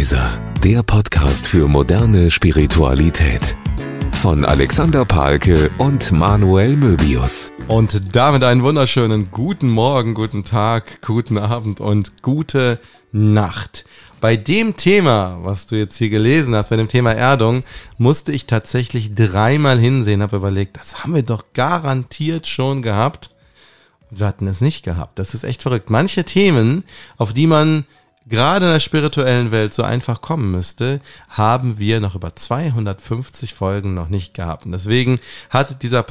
Impulse, der Podcast für moderne Spiritualität. Von Alexander Pahlke und Manuel Möbius. Und damit einen wunderschönen guten Morgen, guten Tag, guten Abend und gute Nacht. Bei dem Thema, was du jetzt hier gelesen hast, bei dem Thema Erdung, musste ich tatsächlich dreimal hinsehen, habe überlegt, das haben wir doch garantiert schon gehabt. Und wir hatten es nicht gehabt. Das ist echt verrückt. Manche Themen, auf die man gerade in der spirituellen Welt so einfach kommen müsste, haben wir noch über 250 Folgen noch nicht gehabt. Und deswegen hat dieser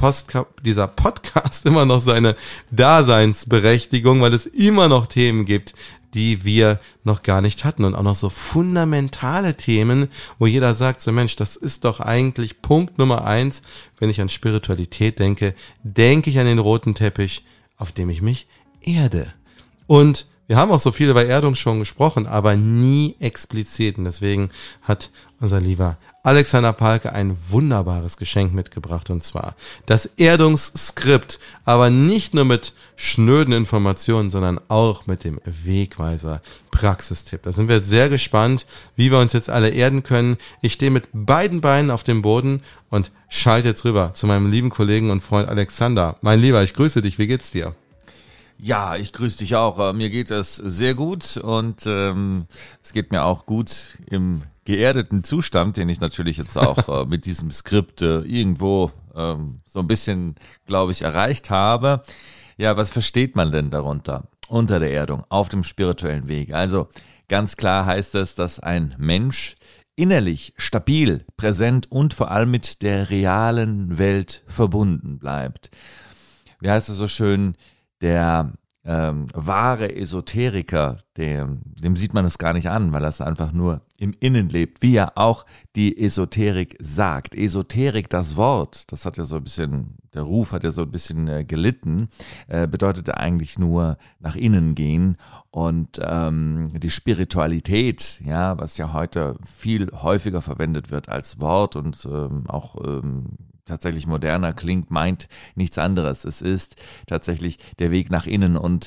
Podcast immer noch seine Daseinsberechtigung, weil es immer noch Themen gibt, die wir noch gar nicht hatten und auch noch so fundamentale Themen, wo jeder sagt, so Mensch, das ist doch eigentlich Punkt Nummer 1, wenn ich an Spiritualität denke, denke ich an den roten Teppich, auf dem ich mich erde. Und wir haben auch so viel über Erdung schon gesprochen, aber nie explizit. Und deswegen hat unser lieber Alexander Pahlke ein wunderbares Geschenk mitgebracht, und zwar das Erdungsskript, aber nicht nur mit schnöden Informationen, sondern auch mit dem Wegweiser Praxistipp. Da sind wir sehr gespannt, wie wir uns jetzt alle erden können. Ich stehe mit beiden Beinen auf dem Boden und schalte jetzt rüber zu meinem lieben Kollegen und Freund Alexander. Mein Lieber, ich grüße dich, wie geht's dir? Ja, ich grüße dich auch. Mir geht es sehr gut und es geht mir auch gut im geerdeten Zustand, den ich natürlich jetzt auch mit diesem Skript irgendwo so ein bisschen, glaube ich, erreicht habe. Ja, was versteht man denn darunter? Unter der Erdung, auf dem spirituellen Weg. Also ganz klar heißt es, dass ein Mensch innerlich stabil, präsent und vor allem mit der realen Welt verbunden bleibt. Wie heißt es so schön? Der wahre Esoteriker, dem sieht man es gar nicht an, weil er es einfach nur im Innen lebt, wie ja auch die Esoterik sagt. Esoterik, das Wort, das hat ja so ein bisschen, der Ruf hat ja so ein bisschen gelitten, bedeutete eigentlich nur nach innen gehen. Und die Spiritualität, ja, was ja heute viel häufiger verwendet wird als Wort und auch tatsächlich moderner klingt, meint nichts anderes. Es ist tatsächlich der Weg nach innen und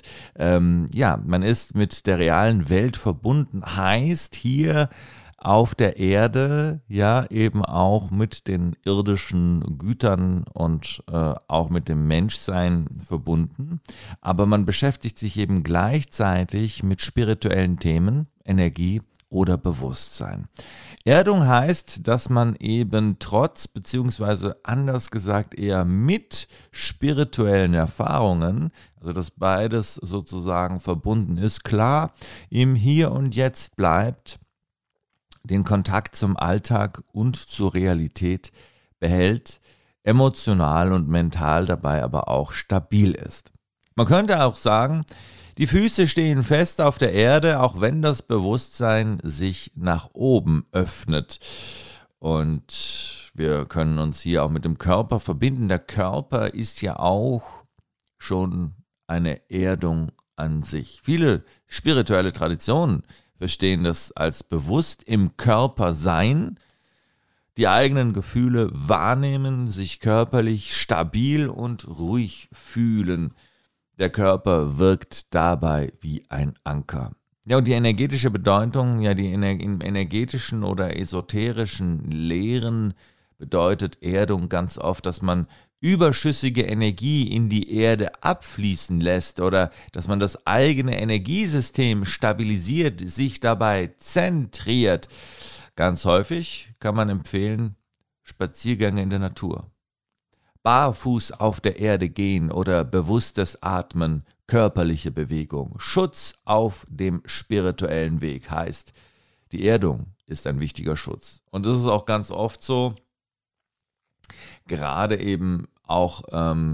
man ist mit der realen Welt verbunden, heißt hier auf der Erde ja eben auch mit den irdischen Gütern und auch mit dem Menschsein verbunden, aber man beschäftigt sich eben gleichzeitig mit spirituellen Themen, Energie oder Bewusstsein. Erdung heißt, dass man eben trotz, beziehungsweise anders gesagt eher mit spirituellen Erfahrungen, also dass beides sozusagen verbunden ist, klar im Hier und Jetzt bleibt, den Kontakt zum Alltag und zur Realität behält, emotional und mental dabei aber auch stabil ist. Man könnte auch sagen, die Füße stehen fest auf der Erde, auch wenn das Bewusstsein sich nach oben öffnet. Und wir können uns hier auch mit dem Körper verbinden. Der Körper ist ja auch schon eine Erdung an sich. Viele spirituelle Traditionen verstehen das als bewusst im Körper sein, die eigenen Gefühle wahrnehmen, sich körperlich stabil und ruhig fühlen. Der Körper wirkt dabei wie ein Anker. Ja, und die energetische Bedeutung, ja, im energetischen oder esoterischen Lehren bedeutet Erdung ganz oft, dass man überschüssige Energie in die Erde abfließen lässt oder dass man das eigene Energiesystem stabilisiert, sich dabei zentriert. Ganz häufig kann man empfehlen, Spaziergänge in der Natur. Barfuß auf der Erde gehen oder bewusstes Atmen, körperliche Bewegung. Schutz auf dem spirituellen Weg heißt, die Erdung ist ein wichtiger Schutz. Und das ist auch ganz oft so, gerade eben auch,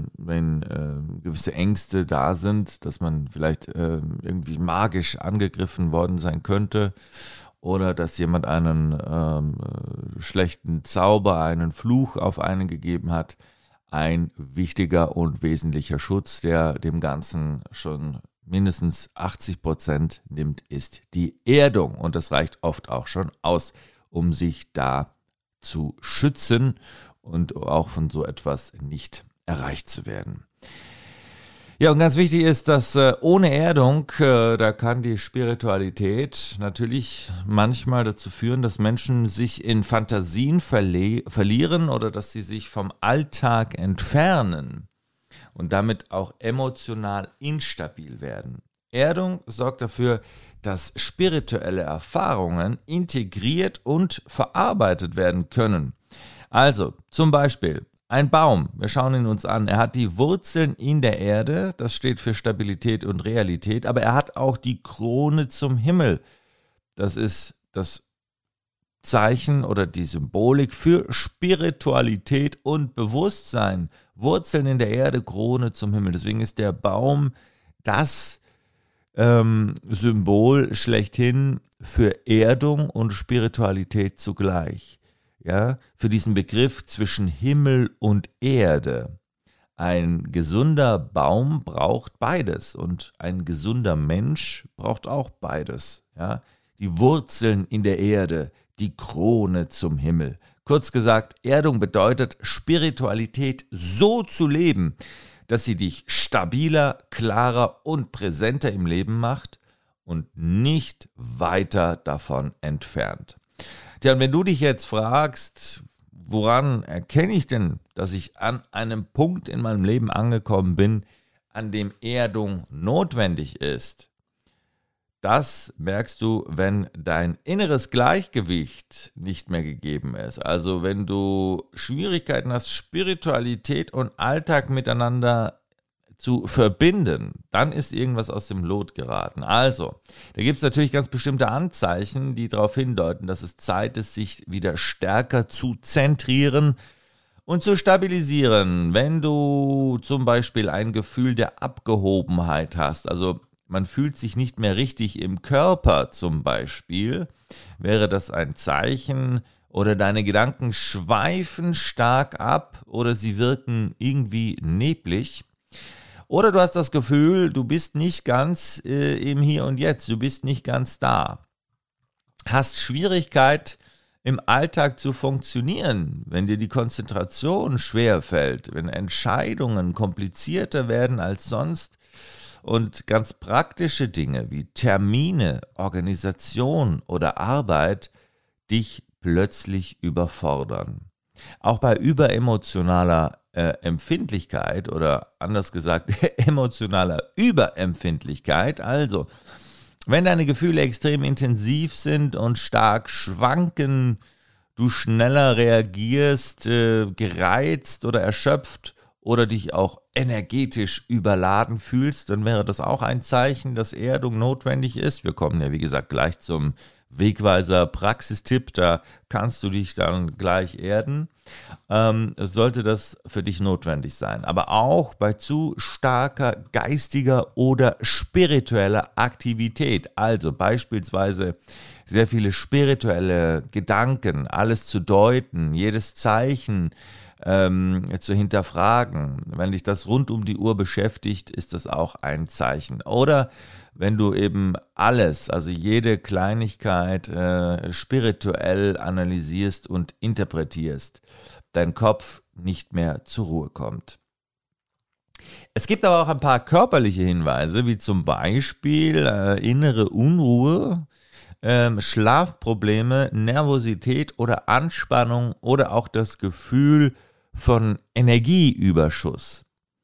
wenn gewisse Ängste da sind, dass man vielleicht irgendwie magisch angegriffen worden sein könnte oder dass jemand einen schlechten Zauber, einen Fluch auf einen gegeben hat. Ein wichtiger und wesentlicher Schutz, der dem Ganzen schon mindestens 80% nimmt, ist die Erdung. Und das reicht oft auch schon aus, um sich da zu schützen und auch von so etwas nicht erreicht zu werden. Ja, und ganz wichtig ist, dass ohne Erdung, da kann die Spiritualität natürlich manchmal dazu führen, dass Menschen sich in Fantasien verlieren oder dass sie sich vom Alltag entfernen und damit auch emotional instabil werden. Erdung sorgt dafür, dass spirituelle Erfahrungen integriert und verarbeitet werden können. Also zum Beispiel ein Baum, wir schauen ihn uns an, er hat die Wurzeln in der Erde, das steht für Stabilität und Realität, aber er hat auch die Krone zum Himmel. Das ist das Zeichen oder die Symbolik für Spiritualität und Bewusstsein. Wurzeln in der Erde, Krone zum Himmel. Deswegen ist der Baum das Symbol schlechthin für Erdung und Spiritualität zugleich. Ja, für diesen Begriff zwischen Himmel und Erde. Ein gesunder Baum braucht beides und ein gesunder Mensch braucht auch beides. Ja, die Wurzeln in der Erde, die Krone zum Himmel. Kurz gesagt, Erdung bedeutet, Spiritualität so zu leben, dass sie dich stabiler, klarer und präsenter im Leben macht und nicht weiter davon entfernt. Tja, und wenn du dich jetzt fragst, woran erkenne ich denn, dass ich an einem Punkt in meinem Leben angekommen bin, an dem Erdung notwendig ist, das merkst du, wenn dein inneres Gleichgewicht nicht mehr gegeben ist. Also wenn du Schwierigkeiten hast, Spiritualität und Alltag miteinander zu verbinden, dann ist irgendwas aus dem Lot geraten. Also, da gibt es natürlich ganz bestimmte Anzeichen, die darauf hindeuten, dass es Zeit ist, sich wieder stärker zu zentrieren und zu stabilisieren. Wenn du zum Beispiel ein Gefühl der Abgehobenheit hast, also man fühlt sich nicht mehr richtig im Körper zum Beispiel, wäre das ein Zeichen, oder deine Gedanken schweifen stark ab oder sie wirken irgendwie neblig. Oder du hast das Gefühl, du bist nicht ganz im Hier und Jetzt, du bist nicht ganz da. Hast Schwierigkeit im Alltag zu funktionieren, wenn dir die Konzentration schwerfällt, wenn Entscheidungen komplizierter werden als sonst und ganz praktische Dinge wie Termine, Organisation oder Arbeit dich plötzlich überfordern. Auch bei überemotionaler Empfindlichkeit oder anders gesagt emotionaler Überempfindlichkeit, also wenn deine Gefühle extrem intensiv sind und stark schwanken, du schneller reagierst, gereizt oder erschöpft oder dich auch energetisch überladen fühlst, dann wäre das auch ein Zeichen, dass Erdung notwendig ist. Wir kommen ja wie gesagt gleich zum Wegweiser Praxistipp, da kannst du dich dann gleich erden, sollte das für dich notwendig sein. Aber auch bei zu starker geistiger oder spiritueller Aktivität, also beispielsweise sehr viele spirituelle Gedanken, alles zu deuten, jedes Zeichen zu hinterfragen. Wenn dich das rund um die Uhr beschäftigt, ist das auch ein Zeichen. Oder wenn du eben alles, also jede Kleinigkeit spirituell analysierst und interpretierst, dein Kopf nicht mehr zur Ruhe kommt. Es gibt aber auch ein paar körperliche Hinweise, wie zum Beispiel innere Unruhe, Schlafprobleme, Nervosität oder Anspannung oder auch das Gefühl von Energieüberschuss.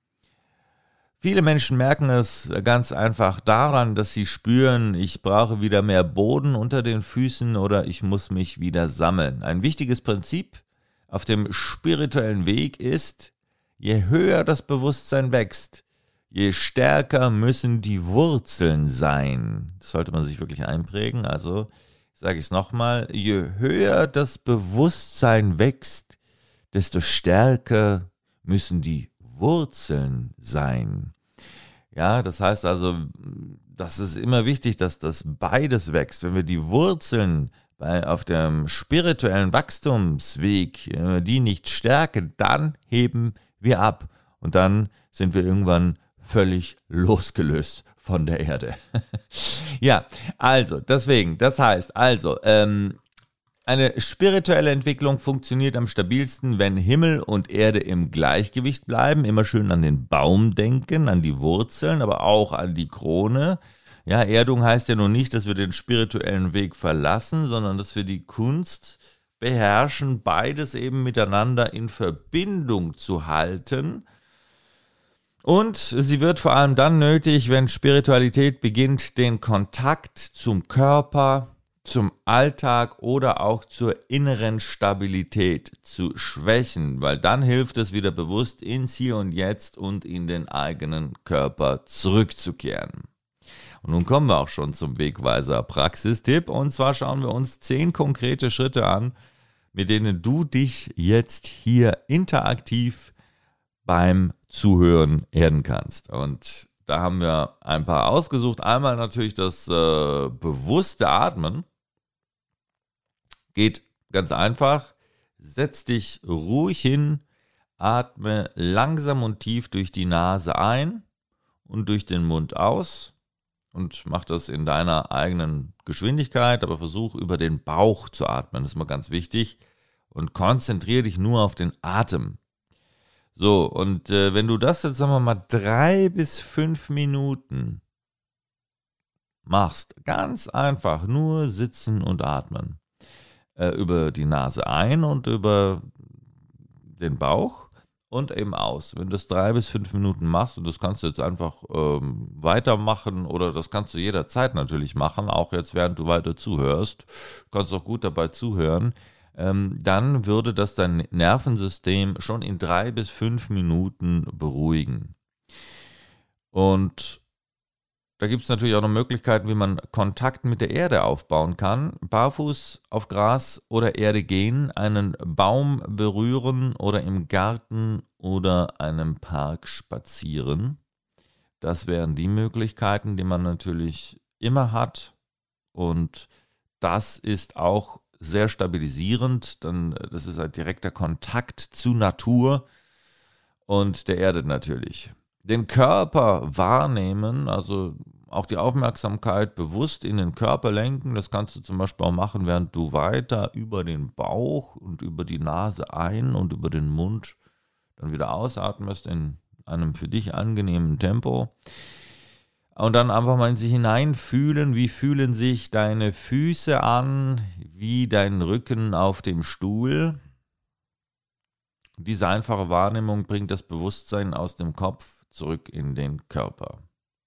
Viele Menschen merken es ganz einfach daran, dass sie spüren, ich brauche wieder mehr Boden unter den Füßen oder ich muss mich wieder sammeln. Ein wichtiges Prinzip auf dem spirituellen Weg ist, je höher das Bewusstsein wächst, je stärker müssen die Wurzeln sein. Das sollte man sich wirklich einprägen. Also sage ich es nochmal, je höher das Bewusstsein wächst, desto stärker müssen die Wurzeln sein. Ja, das heißt also, das ist immer wichtig, dass das beides wächst. Wenn wir die Wurzeln auf dem spirituellen Wachstumsweg, die nicht stärken, dann heben wir ab und dann sind wir irgendwann völlig losgelöst von der Erde. Ja, also deswegen, das heißt also, Eine spirituelle Entwicklung funktioniert am stabilsten, wenn Himmel und Erde im Gleichgewicht bleiben. Immer schön an den Baum denken, an die Wurzeln, aber auch an die Krone. Ja, Erdung heißt ja nun nicht, dass wir den spirituellen Weg verlassen, sondern dass wir die Kunst beherrschen, beides eben miteinander in Verbindung zu halten. Und sie wird vor allem dann nötig, wenn Spiritualität beginnt, den Kontakt zum Körper, zum Alltag oder auch zur inneren Stabilität zu schwächen, weil dann hilft es wieder bewusst ins Hier und Jetzt und in den eigenen Körper zurückzukehren. Und nun kommen wir auch schon zum Wegweiser Praxistipp, und zwar schauen wir uns 10 konkrete Schritte an, mit denen du dich jetzt hier interaktiv beim Zuhören erden kannst. Und da haben wir ein paar ausgesucht. Einmal natürlich das bewusste Atmen. Geht ganz einfach. Setz dich ruhig hin, atme langsam und tief durch die Nase ein und durch den Mund aus. Und mach das in deiner eigenen Geschwindigkeit, aber versuch über den Bauch zu atmen. Das ist mal ganz wichtig. Und konzentriere dich nur auf den Atem. So, und wenn du das jetzt, sagen wir mal, 3 bis 5 Minuten machst, ganz einfach, nur sitzen und atmen. Über die Nase ein und über den Bauch und eben aus. Wenn du das 3 bis 5 Minuten machst, und das kannst du jetzt einfach weitermachen, oder das kannst du jederzeit natürlich machen, auch jetzt während du weiter zuhörst, kannst auch gut dabei zuhören, dann würde das dein Nervensystem schon in 3 bis 5 Minuten beruhigen. Und da gibt es natürlich auch noch Möglichkeiten, wie man Kontakt mit der Erde aufbauen kann. Barfuß auf Gras oder Erde gehen, einen Baum berühren oder im Garten oder einem Park spazieren. Das wären die Möglichkeiten, die man natürlich immer hat. Und das ist auch sehr stabilisierend. Das ist ein direkter Kontakt zu Natur und der Erde natürlich. Den Körper wahrnehmen, also auch die Aufmerksamkeit bewusst in den Körper lenken. Das kannst du zum Beispiel auch machen, während du weiter über den Bauch und über die Nase ein und über den Mund dann wieder ausatmest in einem für dich angenehmen Tempo. Und dann einfach mal in sich hineinfühlen, wie fühlen sich deine Füße an, wie dein Rücken auf dem Stuhl. Diese einfache Wahrnehmung bringt das Bewusstsein aus dem Kopf zurück in den Körper.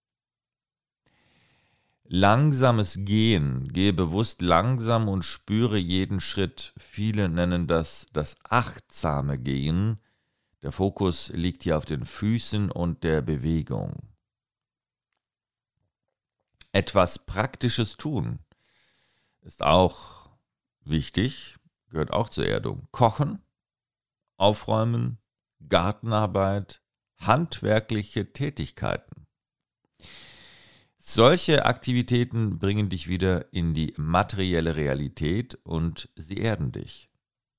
Langsames Gehen. Gehe bewusst langsam und spüre jeden Schritt. Viele nennen das achtsame Gehen. Der Fokus liegt hier auf den Füßen und der Bewegung. Etwas Praktisches tun ist auch wichtig, gehört auch zur Erdung. Kochen, aufräumen, Gartenarbeit, handwerkliche Tätigkeiten. Solche Aktivitäten bringen dich wieder in die materielle Realität und sie erden dich.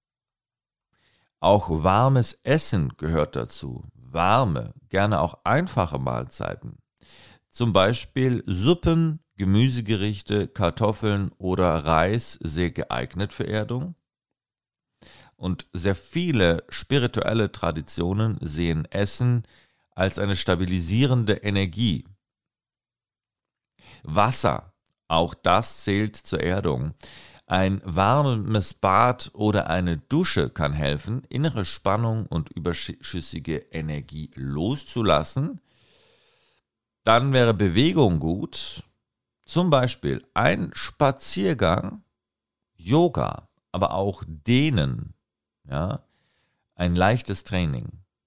Auch warmes Essen gehört dazu. Warme, gerne auch einfache Mahlzeiten. Zum Beispiel Suppen, Gemüsegerichte, Kartoffeln oder Reis, sehr geeignet für Erdung. Und sehr viele spirituelle Traditionen sehen Essen als eine stabilisierende Energie. Wasser, auch das zählt zur Erdung. Ein warmes Bad oder eine Dusche kann helfen, innere Spannung und überschüssige Energie loszulassen. Dann wäre Bewegung gut, zum Beispiel ein Spaziergang, Yoga, aber auch Dehnen, ja, ein leichtes Training.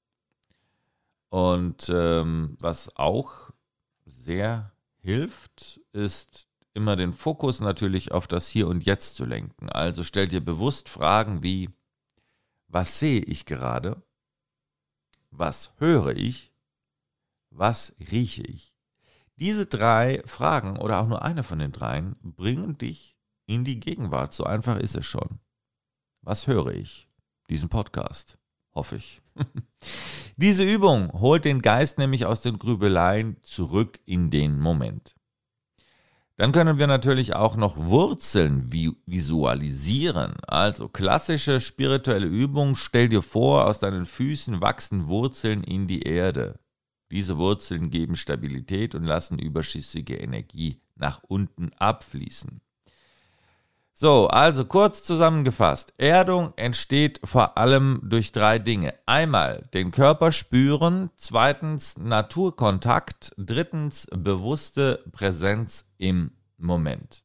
Und was auch sehr hilft, ist immer den Fokus natürlich auf das Hier und Jetzt zu lenken. Also stell dir bewusst Fragen wie: Was sehe ich gerade? Was höre ich? Was rieche ich? Diese 3 Fragen oder auch nur eine von den 3 bringen dich in die Gegenwart. So einfach ist es schon. Was höre ich? Diesen Podcast, hoffe ich. Diese Übung holt den Geist nämlich aus den Grübeleien zurück in den Moment. Dann können wir natürlich auch noch Wurzeln visualisieren. Also klassische spirituelle Übung, stell dir vor, aus deinen Füßen wachsen Wurzeln in die Erde. Diese Wurzeln geben Stabilität und lassen überschüssige Energie nach unten abfließen. So, also kurz zusammengefasst. Erdung entsteht vor allem durch 3 Dinge. Einmal den Körper spüren, zweitens Naturkontakt, drittens bewusste Präsenz im Moment.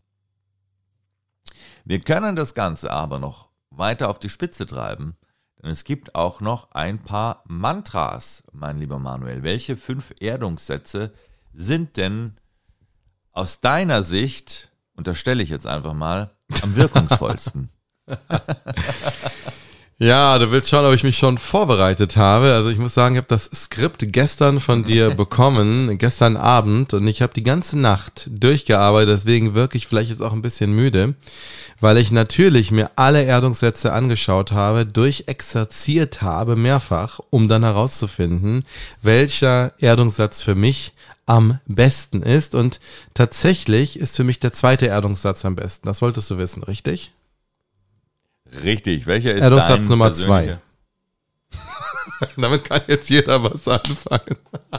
Wir können das Ganze aber noch weiter auf die Spitze treiben, denn es gibt auch noch ein paar Mantras, mein lieber Manuel. Welche 5 Erdungssätze sind denn aus deiner Sicht, unterstelle ich jetzt einfach mal, am wirkungsvollsten? Ja, du willst schauen, ob ich mich schon vorbereitet habe. Also ich muss sagen, ich habe das Skript gestern von dir bekommen, gestern Abend, und ich habe die ganze Nacht durchgearbeitet, deswegen wirklich vielleicht jetzt auch ein bisschen müde, weil ich natürlich mir alle Erdungssätze angeschaut habe, durchexerziert habe mehrfach, um dann herauszufinden, welcher Erdungssatz für mich am besten ist. Und tatsächlich ist für mich der 2. Erdungssatz am besten. Das wolltest du wissen, richtig? Richtig. Welcher ist Erdungssatz dein Nummer persönlicher? 2. Damit kann jetzt jeder was anfangen.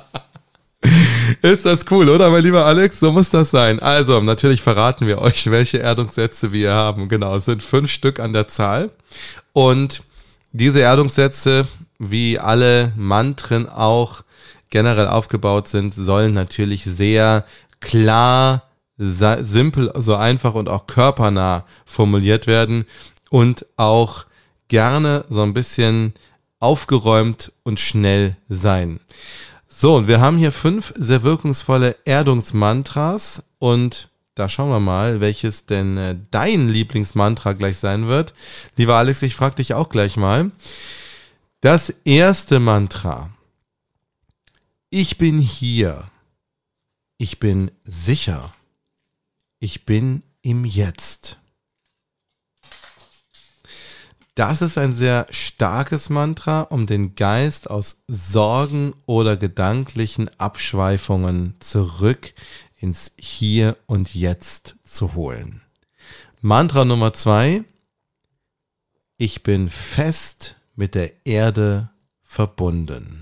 Ist das cool, oder, mein lieber Alex? So muss das sein. Also, natürlich verraten wir euch, welche Erdungssätze wir haben. Genau, es sind 5 Stück an der Zahl. Und diese Erdungssätze, wie alle Mantren auch generell aufgebaut sind, sollen natürlich sehr klar, simpel, so einfach und auch körpernah formuliert werden und auch gerne so ein bisschen aufgeräumt und schnell sein. So, und wir haben hier 5 sehr wirkungsvolle Erdungsmantras und da schauen wir mal, welches denn dein Lieblingsmantra gleich sein wird. Lieber Alex, ich frage dich auch gleich mal. Das erste Mantra. Ich bin hier. Ich bin sicher. Ich bin im Jetzt. Das ist ein sehr starkes Mantra, um den Geist aus Sorgen oder gedanklichen Abschweifungen zurück ins Hier und Jetzt zu holen. Mantra Nummer 2. Ich bin fest mit der Erde verbunden.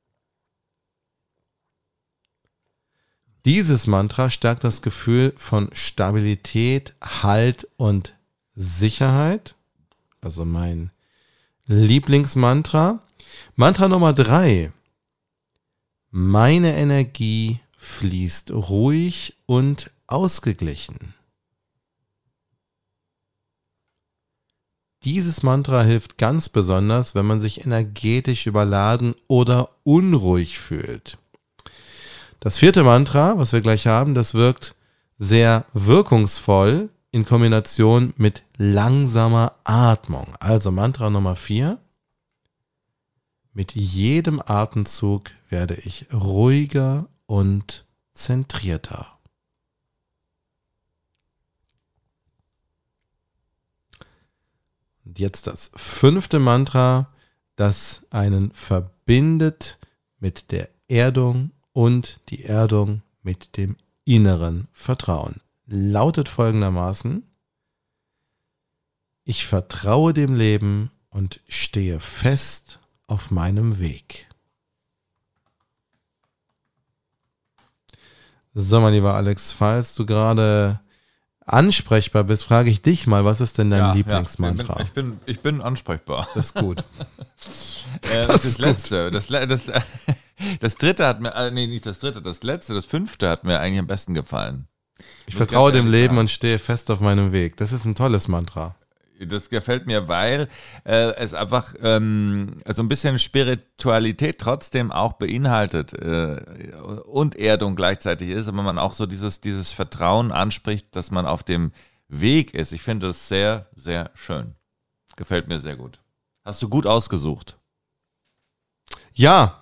Dieses Mantra stärkt das Gefühl von Stabilität, Halt und Sicherheit. Also mein Lieblingsmantra. Mantra Nummer 3. Meine Energie fließt ruhig und ausgeglichen. Dieses Mantra hilft ganz besonders, wenn man sich energetisch überladen oder unruhig fühlt. Das 4. Mantra, was wir gleich haben, das wirkt sehr wirkungsvoll in Kombination mit langsamer Atmung. Also Mantra Nummer 4. Mit jedem Atemzug werde ich ruhiger und zentrierter. Und jetzt das 5. Mantra, das einen verbindet mit der Erdung und die Erdung mit dem inneren Vertrauen. Lautet folgendermaßen: Ich vertraue dem Leben und stehe fest auf meinem Weg. So, mein lieber Alex, falls du gerade ansprechbar bist, frage ich dich mal, was ist denn dein Lieblingsmantra? Ja, ich bin ansprechbar. Das ist gut. Das letzte, das dritte hat mir, nicht das dritte, das letzte, das 5. hat mir eigentlich am besten gefallen. Ich vertraue dem Leben und stehe fest auf meinem Weg. Das ist ein tolles Mantra. Das gefällt mir, weil es einfach so ein bisschen Spiritualität trotzdem auch beinhaltet und Erdung gleichzeitig ist, aber man auch so dieses Vertrauen anspricht, dass man auf dem Weg ist. Ich finde das sehr, sehr schön. Gefällt mir sehr gut. Hast du gut ausgesucht? Ja,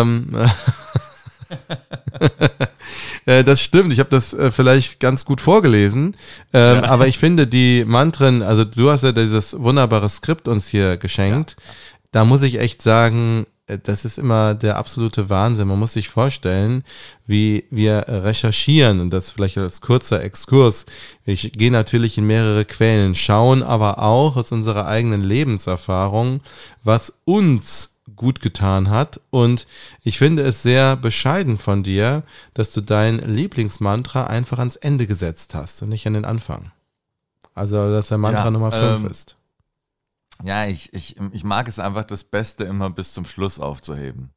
das stimmt, ich habe das vielleicht ganz gut vorgelesen, aber ich finde die Mantren, also du hast ja dieses wunderbare Skript uns hier geschenkt, da muss ich echt sagen, das ist immer der absolute Wahnsinn. Man muss sich vorstellen, wie wir recherchieren, und das vielleicht als kurzer Exkurs. Ich gehe natürlich in mehrere Quellen, schauen aber auch aus unserer eigenen Lebenserfahrung, was uns gut getan hat. Und ich finde es sehr bescheiden von dir, dass du dein Lieblingsmantra einfach ans Ende gesetzt hast und nicht an den Anfang. Also, dass der Mantra Nummer 5 ist. Ja, ich mag es einfach, das Beste immer bis zum Schluss aufzuheben.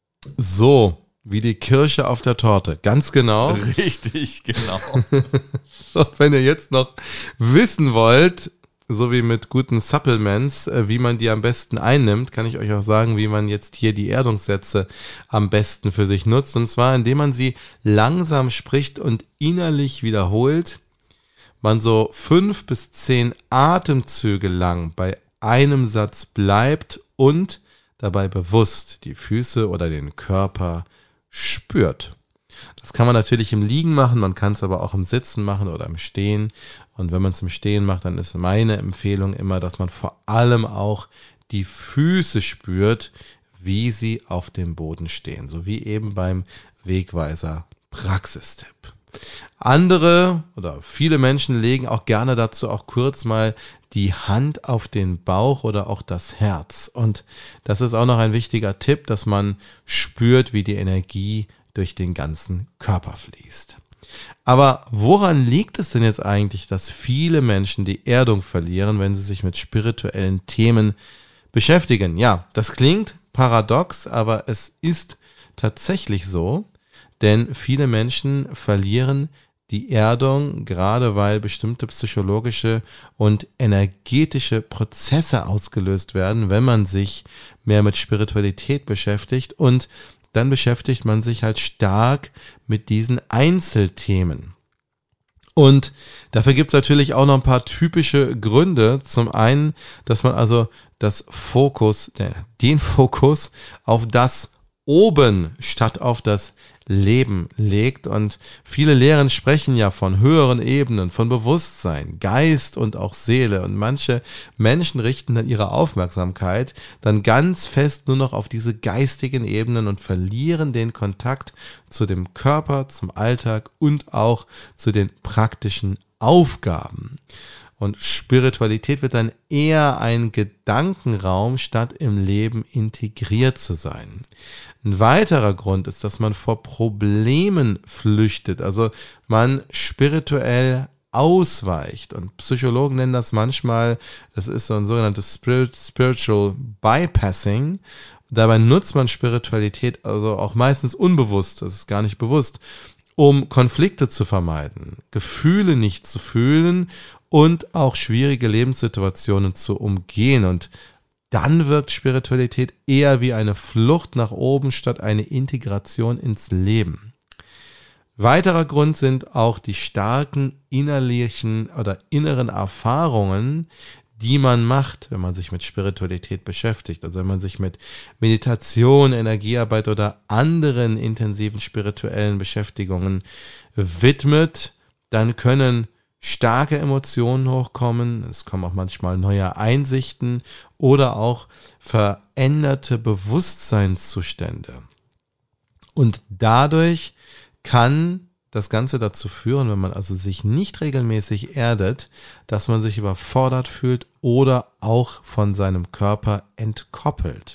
So, wie die Kirsche auf der Torte. Ganz genau. Richtig, genau. Und wenn ihr jetzt noch wissen wollt, so wie mit guten Supplements, wie man die am besten einnimmt, kann ich euch auch sagen, wie man jetzt hier die Erdungssätze am besten für sich nutzt. Und zwar, indem man sie langsam spricht und innerlich wiederholt. Man so 5 bis 10 Atemzüge lang bei einem Satz bleibt und dabei bewusst die Füße oder den Körper spürt. Das kann man natürlich im Liegen machen, man kann es aber auch im Sitzen machen oder im Stehen. Und wenn man es im Stehen macht, dann ist meine Empfehlung immer, dass man vor allem auch die Füße spürt, wie sie auf dem Boden stehen. So wie eben beim Wegweiser Praxistipp. Andere oder viele Menschen legen auch gerne dazu auch kurz mal die Hand auf den Bauch oder auch das Herz. Und das ist auch noch ein wichtiger Tipp, dass man spürt, wie die Energie durch den ganzen Körper fließt. Aber woran liegt es denn jetzt eigentlich, dass viele Menschen die Erdung verlieren, wenn sie sich mit spirituellen Themen beschäftigen? Ja, das klingt paradox, aber es ist tatsächlich so, denn viele Menschen verlieren die Erdung, gerade weil bestimmte psychologische und energetische Prozesse ausgelöst werden, wenn man sich mehr mit Spiritualität beschäftigt, und dann beschäftigt man sich halt stark mit diesen Einzelthemen. Und dafür gibt es natürlich auch noch ein paar typische Gründe. Zum einen, dass man also den Fokus auf das Oben statt auf das Leben legt, und viele Lehren sprechen ja von höheren Ebenen, von Bewusstsein, Geist und auch Seele, und manche Menschen richten dann ihre Aufmerksamkeit dann ganz fest nur noch auf diese geistigen Ebenen und verlieren den Kontakt zu dem Körper, zum Alltag und auch zu den praktischen Aufgaben. Und Spiritualität wird dann eher ein Gedankenraum, statt im Leben integriert zu sein. Ein weiterer Grund ist, dass man vor Problemen flüchtet, also man spirituell ausweicht. Und Psychologen nennen das manchmal, das ist so ein sogenanntes Spiritual Bypassing. Dabei nutzt man Spiritualität also auch meistens unbewusst, das ist gar nicht bewusst, um Konflikte zu vermeiden, Gefühle nicht zu fühlen und auch schwierige Lebenssituationen zu umgehen. Und dann wirkt Spiritualität eher wie eine Flucht nach oben statt eine Integration ins Leben. Weiterer Grund sind auch die starken innerlichen oder inneren Erfahrungen, die man macht, wenn man sich mit Spiritualität beschäftigt. Also wenn man sich mit Meditation, Energiearbeit oder anderen intensiven spirituellen Beschäftigungen widmet, dann können starke Emotionen hochkommen, es kommen auch manchmal neue Einsichten oder auch veränderte Bewusstseinszustände. Und dadurch kann das Ganze dazu führen, wenn man also sich nicht regelmäßig erdet, dass man sich überfordert fühlt oder auch von seinem Körper entkoppelt.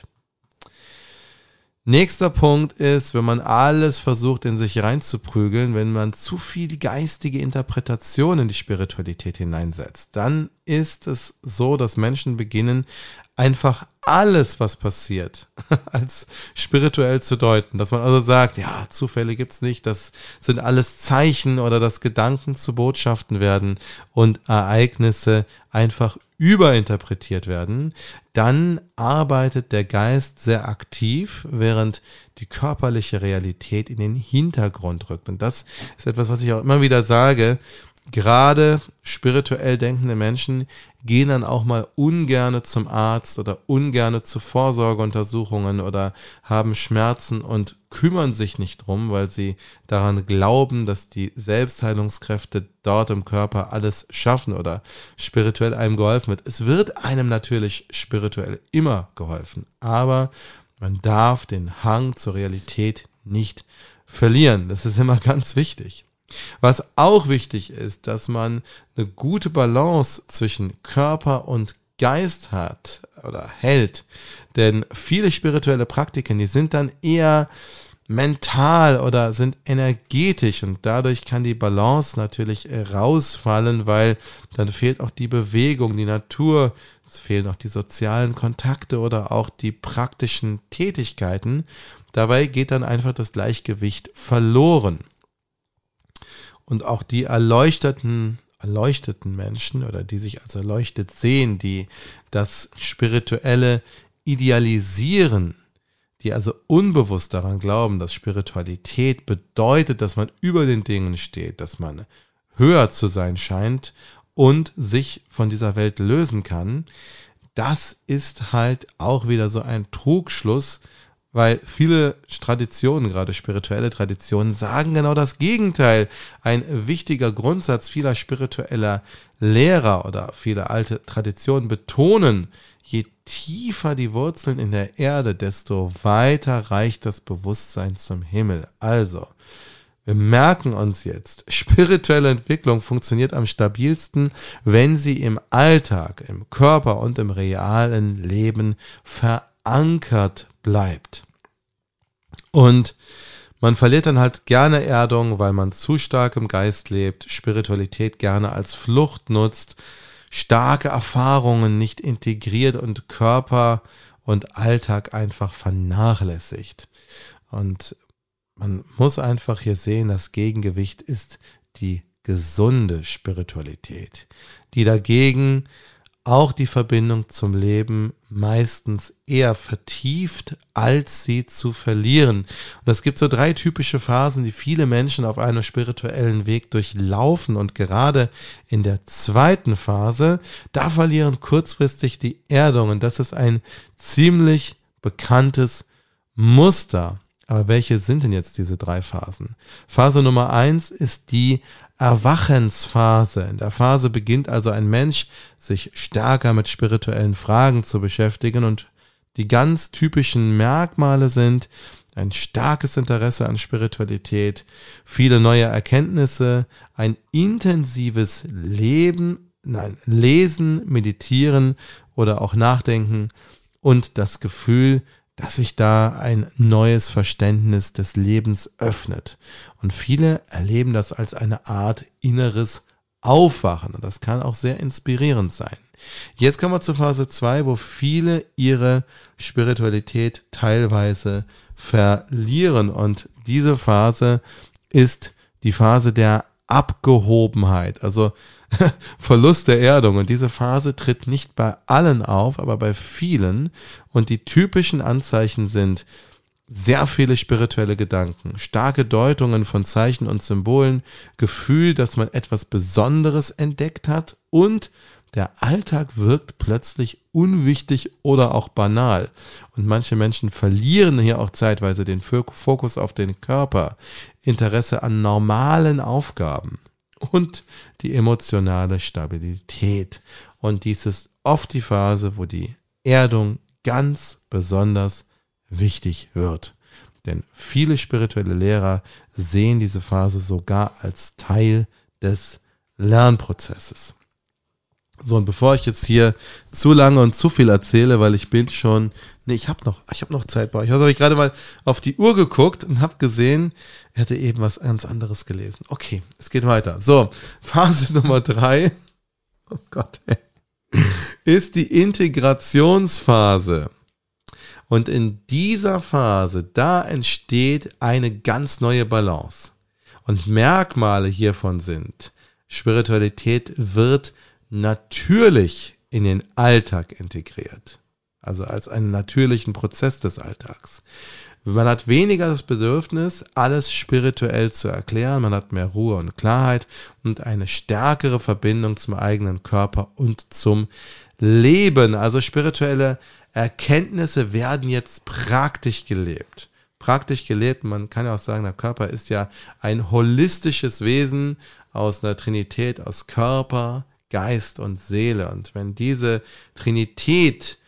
Nächster Punkt ist, wenn man alles versucht, in sich reinzuprügeln, wenn man zu viel geistige Interpretation in die Spiritualität hineinsetzt, dann ist es so, dass Menschen beginnen, einfach alles, was passiert, als spirituell zu deuten. Dass man also sagt, ja, Zufälle gibt's nicht, das sind alles Zeichen oder dass Gedanken zu Botschaften werden und Ereignisse einfach überinterpretiert werden. Dann arbeitet der Geist sehr aktiv, während die körperliche Realität in den Hintergrund rückt. Und das ist etwas, was ich auch immer wieder sage. Gerade spirituell denkende Menschen gehen dann auch mal ungerne zum Arzt oder ungerne zu Vorsorgeuntersuchungen oder haben Schmerzen und kümmern sich nicht drum, weil sie daran glauben, dass die Selbstheilungskräfte dort im Körper alles schaffen oder spirituell einem geholfen wird. Es wird einem natürlich spirituell immer geholfen, aber Man darf den Hang zur Realität nicht verlieren. Das ist immer ganz wichtig. Was auch wichtig ist, dass man eine gute Balance zwischen Körper und Geist hat oder hält. Denn viele spirituelle Praktiken, die sind dann eher mental oder sind energetisch und dadurch kann die Balance natürlich rausfallen, weil dann fehlt auch die Bewegung, die Natur, es fehlen auch die sozialen Kontakte oder auch die praktischen Tätigkeiten. Dabei geht dann einfach das Gleichgewicht verloren. Und auch die erleuchteten Menschen oder die sich als erleuchtet sehen, die das Spirituelle idealisieren, die also unbewusst daran glauben, dass Spiritualität bedeutet, dass man über den Dingen steht, dass man höher zu sein scheint und sich von dieser Welt lösen kann, das ist halt auch wieder so ein Trugschluss, weil viele Traditionen, gerade spirituelle Traditionen, sagen genau das Gegenteil. Ein wichtiger Grundsatz vieler spiritueller Lehrer oder viele alte Traditionen betonen, je tiefer die Wurzeln in der Erde, desto weiter reicht das Bewusstsein zum Himmel. Also, wir merken uns jetzt, spirituelle Entwicklung funktioniert am stabilsten, wenn sie im Alltag, im Körper und im realen Leben verankert bleibt. Und man verliert dann halt gerne Erdung, weil man zu stark im Geist lebt, Spiritualität gerne als Flucht nutzt, starke Erfahrungen nicht integriert und Körper und Alltag einfach vernachlässigt. Und man muss einfach hier sehen, das Gegengewicht ist die gesunde Spiritualität, die dagegen auch die Verbindung zum Leben meistens eher vertieft, als sie zu verlieren. Und es gibt so 3 typische Phasen, die viele Menschen auf einem spirituellen Weg durchlaufen. Und gerade in der 2. Phase, da verlieren kurzfristig die Erdungen. Das ist ein ziemlich bekanntes Muster. Aber welche sind denn jetzt diese 3 Phasen? Phase Nummer 1 ist die Erwachensphase. In der Phase beginnt also ein Mensch, sich stärker mit spirituellen Fragen zu beschäftigen und die ganz typischen Merkmale sind ein starkes Interesse an Spiritualität, viele neue Erkenntnisse, ein intensives Lesen, Meditieren oder auch Nachdenken und das Gefühl, dass sich da ein neues Verständnis des Lebens öffnet. Und viele erleben das als eine Art inneres Aufwachen. Und das kann auch sehr inspirierend sein. Jetzt kommen wir zur Phase 2, wo viele ihre Spiritualität teilweise verlieren. Und diese Phase ist die Phase der Abgehobenheit, also Verlust der Erdung. Und diese Phase tritt nicht bei allen auf, aber bei vielen. Und die typischen Anzeichen sind sehr viele spirituelle Gedanken, starke Deutungen von Zeichen und Symbolen, Gefühl, dass man etwas Besonderes entdeckt hat und der Alltag wirkt plötzlich unwichtig oder auch banal. Und manche Menschen verlieren hier auch zeitweise den Fokus auf den Körper, Interesse an normalen Aufgaben und die emotionale Stabilität. Und dies ist oft die Phase, wo die Erdung ganz besonders wichtig wird. Denn viele spirituelle Lehrer sehen diese Phase sogar als Teil des Lernprozesses. So, und bevor ich jetzt hier zu lange und zu viel erzähle, weil ich bin schon, ich habe noch Zeit bei euch. Also habe ich gerade mal auf die Uhr geguckt und habe gesehen, er hatte eben was ganz anderes gelesen. Okay, es geht weiter. So, Phase Nummer 3, oh Gott, ist die Integrationsphase. Und in dieser Phase, da entsteht eine ganz neue Balance. Und Merkmale hiervon sind, Spiritualität wird natürlich in den Alltag integriert. Also als einen natürlichen Prozess des Alltags. Man hat weniger das Bedürfnis, alles spirituell zu erklären. Man hat mehr Ruhe und Klarheit und eine stärkere Verbindung zum eigenen Körper und zum Leben. Also spirituelle Erkenntnisse werden jetzt praktisch gelebt. Praktisch gelebt, man kann ja auch sagen, der Körper ist ja ein holistisches Wesen aus einer Trinität, aus Körper, Geist und Seele. Und wenn diese Trinität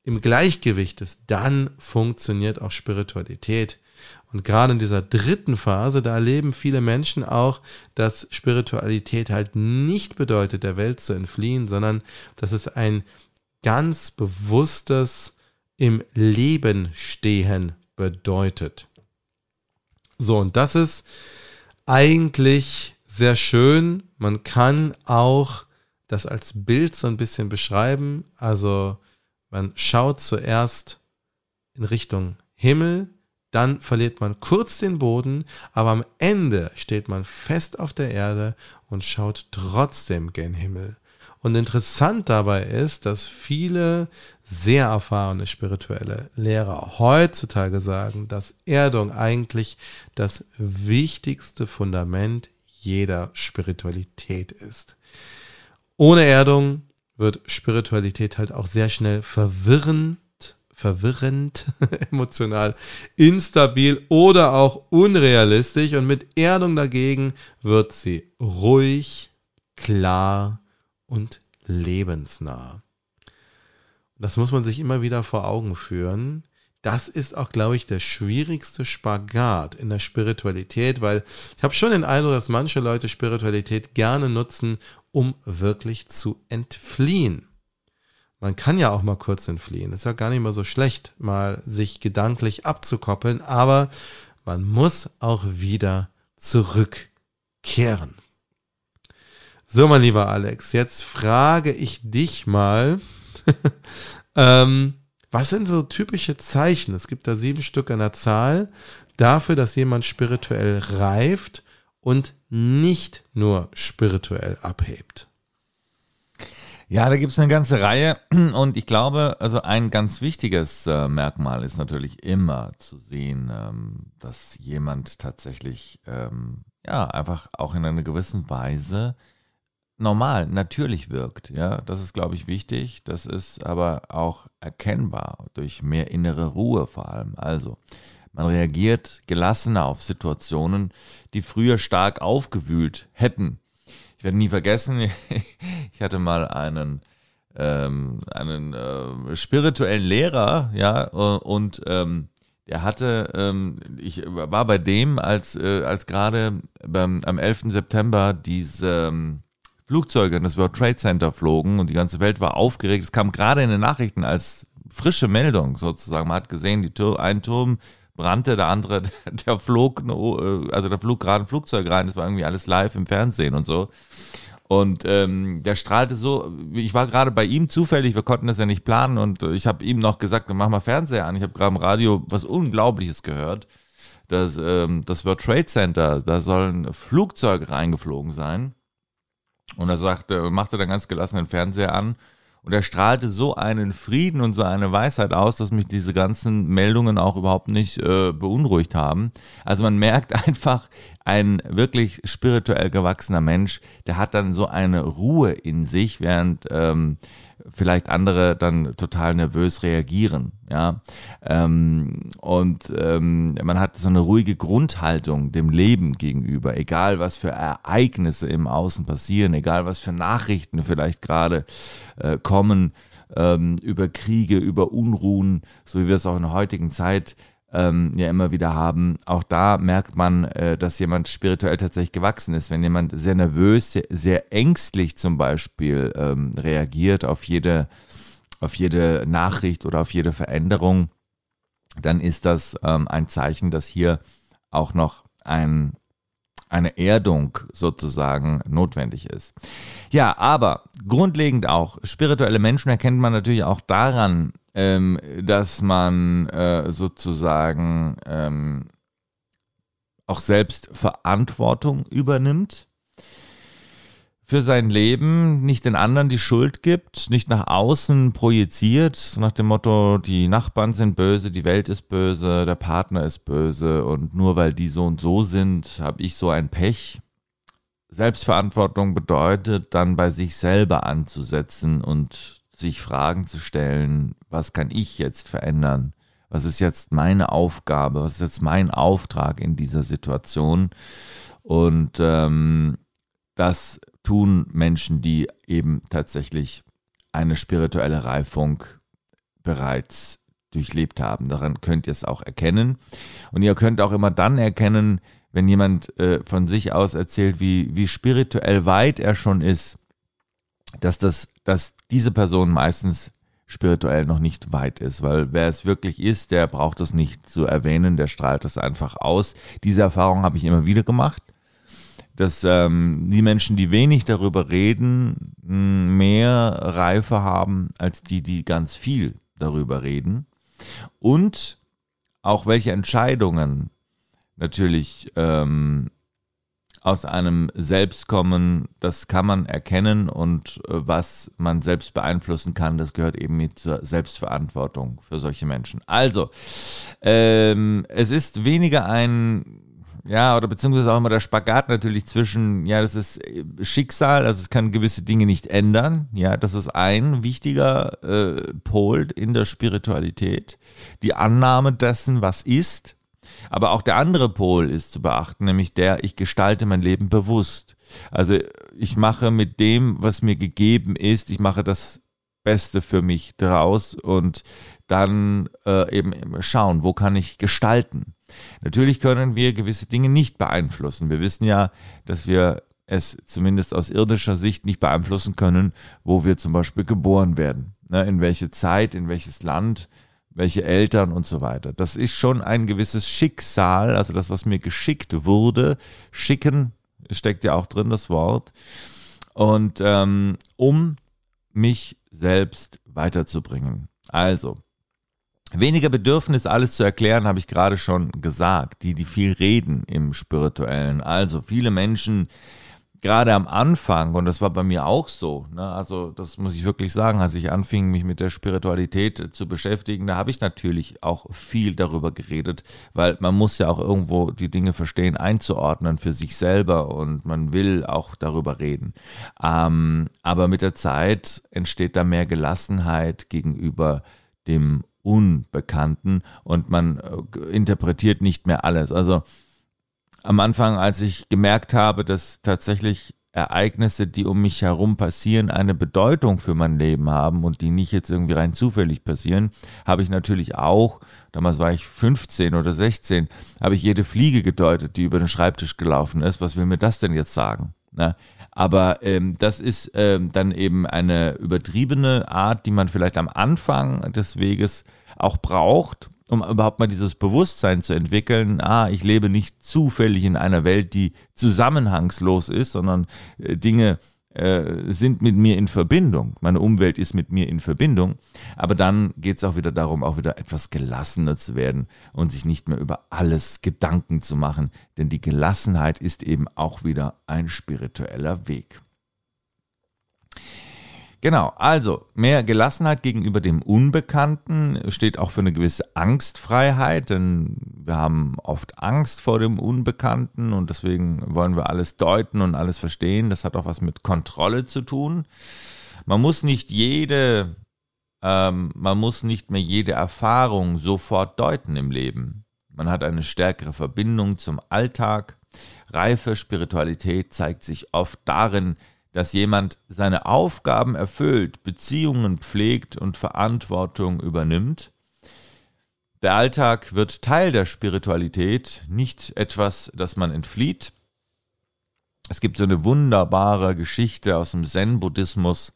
im Gleichgewicht ist, dann funktioniert auch Spiritualität. Und gerade in dieser dritten Phase, da erleben viele Menschen auch, dass Spiritualität halt nicht bedeutet, der Welt zu entfliehen, sondern dass es ein ganz bewusstes im Leben stehen bedeutet. So, und das ist eigentlich sehr schön. Man kann auch das als Bild so ein bisschen beschreiben. Also man schaut zuerst in Richtung Himmel, dann verliert man kurz den Boden, aber am Ende steht man fest auf der Erde und schaut trotzdem gen Himmel. Und interessant dabei ist, dass viele sehr erfahrene spirituelle Lehrer heutzutage sagen, dass Erdung eigentlich das wichtigste Fundament jeder Spiritualität ist. Ohne Erdung wird Spiritualität halt auch sehr schnell verwirrend, emotional instabil oder auch unrealistisch. Und mit Erdung dagegen wird sie ruhig, klar und lebensnah. Das muss man sich immer wieder vor Augen führen. Das ist auch, glaube ich, der schwierigste Spagat in der Spiritualität, weil ich habe schon den Eindruck, dass manche Leute Spiritualität gerne nutzen, um wirklich zu entfliehen. Man kann ja auch mal kurz entfliehen. Ist ja gar nicht mal so schlecht, mal sich gedanklich abzukoppeln, aber man muss auch wieder zurückkehren. So, mein lieber Alex, jetzt frage ich dich mal, was sind so typische Zeichen? Es gibt da 7 Stück an der Zahl dafür, dass jemand spirituell reift und nicht nur spirituell abhebt. Ja, da gibt es eine ganze Reihe und ich glaube, also ein ganz wichtiges Merkmal ist natürlich immer zu sehen, dass jemand tatsächlich einfach auch in einer gewissen Weise normal, natürlich wirkt. Ja, das ist, glaube ich, wichtig. Das ist aber auch erkennbar durch mehr innere Ruhe vor allem. Also, man reagiert gelassener auf Situationen, die früher stark aufgewühlt hätten. Ich werde nie vergessen, ich hatte mal einen spirituellen Lehrer, ja, und der hatte, ich war bei dem, als gerade am 11. September diese Flugzeuge in das World Trade Center flogen und die ganze Welt war aufgeregt. Es kam gerade in den Nachrichten als frische Meldung sozusagen. Man hat gesehen, ein Turm brannte, der andere, der flog gerade ein Flugzeug rein. Das war irgendwie alles live im Fernsehen und so. Und der strahlte so, ich war gerade bei ihm zufällig, wir konnten das ja nicht planen und ich habe ihm noch gesagt, mach mal Fernseher an. Ich habe gerade im Radio was Unglaubliches gehört. Das World Trade Center, da soll ein Flugzeug reingeflogen sein. Und er machte dann ganz gelassen den Fernseher an und er strahlte so einen Frieden und so eine Weisheit aus, dass mich diese ganzen Meldungen auch überhaupt nicht beunruhigt haben. Also man merkt einfach, ein wirklich spirituell gewachsener Mensch, der hat dann so eine Ruhe in sich, während vielleicht andere dann total nervös reagieren. Ja? Man hat so eine ruhige Grundhaltung dem Leben gegenüber, egal was für Ereignisse im Außen passieren, egal was für Nachrichten vielleicht gerade kommen, über Kriege, über Unruhen, so wie wir es auch in der heutigen Zeit ja immer wieder haben. Auch da merkt man, dass jemand spirituell tatsächlich gewachsen ist. Wenn jemand sehr nervös, sehr, sehr ängstlich zum Beispiel reagiert auf jede Nachricht oder auf jede Veränderung, dann ist das ein Zeichen, dass hier auch noch eine Erdung sozusagen notwendig ist. Ja, aber grundlegend auch, spirituelle Menschen erkennt man natürlich auch daran, dass man sozusagen auch selbst Verantwortung übernimmt für sein Leben, nicht den anderen die Schuld gibt, nicht nach außen projiziert, nach dem Motto, die Nachbarn sind böse, die Welt ist böse, der Partner ist böse und nur weil die so und so sind, habe ich so ein Pech. Selbstverantwortung bedeutet dann bei sich selber anzusetzen und sich Fragen zu stellen, was kann ich jetzt verändern? Was ist jetzt meine Aufgabe? Was ist jetzt mein Auftrag in dieser Situation? Und das tun Menschen, die eben tatsächlich eine spirituelle Reifung bereits durchlebt haben. Daran könnt ihr es auch erkennen. Und ihr könnt auch immer dann erkennen, wenn jemand von sich aus erzählt, wie spirituell weit er schon ist, dass diese Person meistens spirituell noch nicht weit ist, weil wer es wirklich ist, der braucht es nicht zu erwähnen, der strahlt es einfach aus. Diese Erfahrung habe ich immer wieder gemacht, dass die Menschen, die wenig darüber reden, mehr Reife haben als die ganz viel darüber reden. Und auch welche Entscheidungen natürlich aus einem selbst kommen, das kann man erkennen, und was man selbst beeinflussen kann, das gehört eben mit zur Selbstverantwortung für solche Menschen. Also, es ist weniger oder beziehungsweise auch immer der Spagat natürlich zwischen, das ist Schicksal, also es kann gewisse Dinge nicht ändern, das ist ein wichtiger Pol in der Spiritualität, die Annahme dessen, was ist. Aber auch der andere Pol ist zu beachten, nämlich ich gestalte mein Leben bewusst. Also ich mache mit dem, was mir gegeben ist, ich mache das Beste für mich draus und dann eben schauen, wo kann ich gestalten. Natürlich können wir gewisse Dinge nicht beeinflussen. Wir wissen ja, dass wir es zumindest aus irdischer Sicht nicht beeinflussen können, wo wir zum Beispiel geboren werden, in welche Zeit, in welches Land, welche Eltern und so weiter. Das ist schon ein gewisses Schicksal, also das, was mir geschickt wurde. Schicken steckt ja auch drin, das Wort. Und um mich selbst weiterzubringen. Also, weniger Bedürfnis, alles zu erklären, habe ich gerade schon gesagt. Die viel reden im Spirituellen. Also, viele Menschen, gerade am Anfang, und das war bei mir auch so, also das muss ich wirklich sagen, als ich anfing, mich mit der Spiritualität zu beschäftigen, da habe ich natürlich auch viel darüber geredet, weil man muss ja auch irgendwo die Dinge verstehen, einzuordnen für sich selber, und man will auch darüber reden. Aber mit der Zeit entsteht da mehr Gelassenheit gegenüber dem Unbekannten, und man interpretiert nicht mehr alles. Also am Anfang, als ich gemerkt habe, dass tatsächlich Ereignisse, die um mich herum passieren, eine Bedeutung für mein Leben haben und die nicht jetzt irgendwie rein zufällig passieren, habe ich natürlich auch, damals war ich 15 oder 16, habe ich jede Fliege gedeutet, die über den Schreibtisch gelaufen ist. Was will mir das denn jetzt sagen? Aber das ist dann eben eine übertriebene Art, die man vielleicht am Anfang des Weges auch braucht, um überhaupt mal dieses Bewusstsein zu entwickeln, ich lebe nicht zufällig in einer Welt, die zusammenhangslos ist, sondern Dinge sind mit mir in Verbindung. Meine Umwelt ist mit mir in Verbindung. Aber dann geht es auch wieder darum, auch wieder etwas gelassener zu werden und sich nicht mehr über alles Gedanken zu machen. Denn die Gelassenheit ist eben auch wieder ein spiritueller Weg. Genau, also mehr Gelassenheit gegenüber dem Unbekannten steht auch für eine gewisse Angstfreiheit, denn wir haben oft Angst vor dem Unbekannten und deswegen wollen wir alles deuten und alles verstehen. Das hat auch was mit Kontrolle zu tun. Man muss nicht mehr jede Erfahrung sofort deuten im Leben. Man hat eine stärkere Verbindung zum Alltag. Reife Spiritualität zeigt sich oft darin, dass jemand seine Aufgaben erfüllt, Beziehungen pflegt und Verantwortung übernimmt. Der Alltag wird Teil der Spiritualität, nicht etwas, das man entflieht. Es gibt so eine wunderbare Geschichte aus dem Zen-Buddhismus,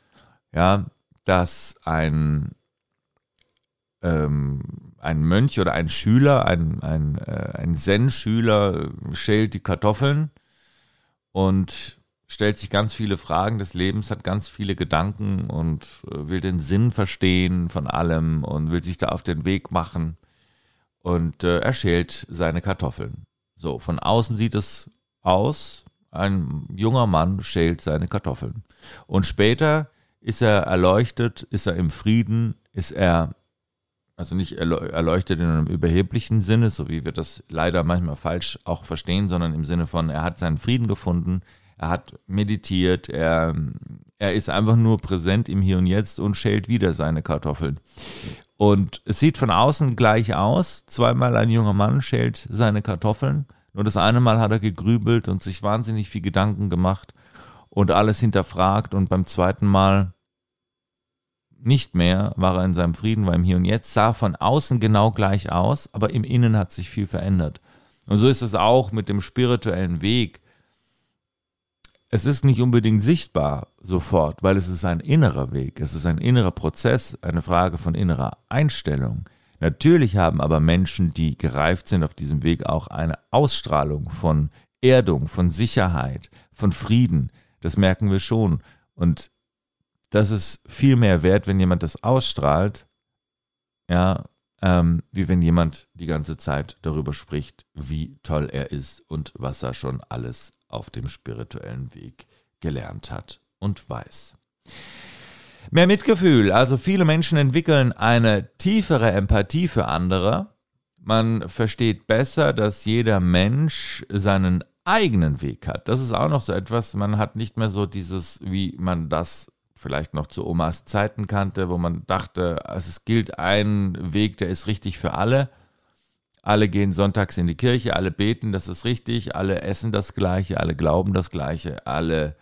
dass ein Mönch oder ein Schüler, ein Zen-Schüler schält die Kartoffeln und stellt sich ganz viele Fragen des Lebens, hat ganz viele Gedanken und will den Sinn verstehen von allem und will sich da auf den Weg machen und er schält seine Kartoffeln. So, von außen sieht es aus, ein junger Mann schält seine Kartoffeln. Und später ist er erleuchtet, ist er im Frieden, ist er, also nicht erleuchtet in einem überheblichen Sinne, so wie wir das leider manchmal falsch auch verstehen, sondern im Sinne von, er hat seinen Frieden gefunden, er hat meditiert, er ist einfach nur präsent im Hier und Jetzt und schält wieder seine Kartoffeln. Und es sieht von außen gleich aus, zweimal ein junger Mann schält seine Kartoffeln, nur das eine Mal hat er gegrübelt und sich wahnsinnig viel Gedanken gemacht und alles hinterfragt und beim zweiten Mal nicht mehr, war er in seinem Frieden, war im Hier und Jetzt, sah von außen genau gleich aus, aber im Innen hat sich viel verändert. Und so ist es auch mit dem spirituellen Weg. Es ist nicht unbedingt sichtbar sofort, weil es ist ein innerer Weg, es ist ein innerer Prozess, eine Frage von innerer Einstellung. Natürlich haben aber Menschen, die gereift sind auf diesem Weg, auch eine Ausstrahlung von Erdung, von Sicherheit, von Frieden. Das merken wir schon. Und das ist viel mehr wert, wenn jemand das ausstrahlt, ja, wie wenn jemand die ganze Zeit darüber spricht, wie toll er ist und was er schon alles auf dem spirituellen Weg gelernt hat und weiß. Mehr Mitgefühl, also viele Menschen entwickeln eine tiefere Empathie für andere. Man versteht besser, dass jeder Mensch seinen eigenen Weg hat. Das ist auch noch so etwas, man hat nicht mehr so dieses, wie man das vielleicht noch zu Omas Zeiten kannte, wo man dachte, also es gilt ein Weg, der ist richtig für alle. Alle gehen sonntags in die Kirche, alle beten, das ist richtig, alle essen das Gleiche, alle glauben das Gleiche, alle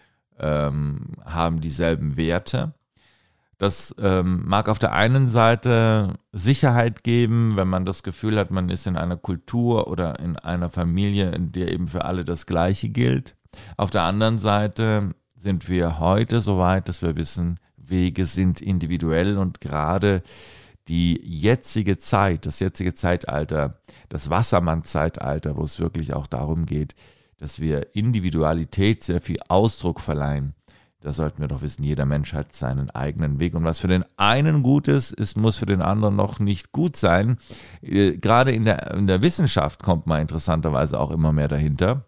haben dieselben Werte. Das mag auf der einen Seite Sicherheit geben, wenn man das Gefühl hat, man ist in einer Kultur oder in einer Familie, in der eben für alle das Gleiche gilt. Auf der anderen Seite sind wir heute so weit, dass wir wissen, Wege sind individuell und gerade die jetzige Zeit, das jetzige Zeitalter, das Wassermann-Zeitalter, wo es wirklich auch darum geht, dass wir Individualität sehr viel Ausdruck verleihen. Da sollten wir doch wissen, jeder Mensch hat seinen eigenen Weg und was für den einen gut ist, muss für den anderen noch nicht gut sein. Gerade in der Wissenschaft kommt man interessanterweise auch immer mehr dahinter,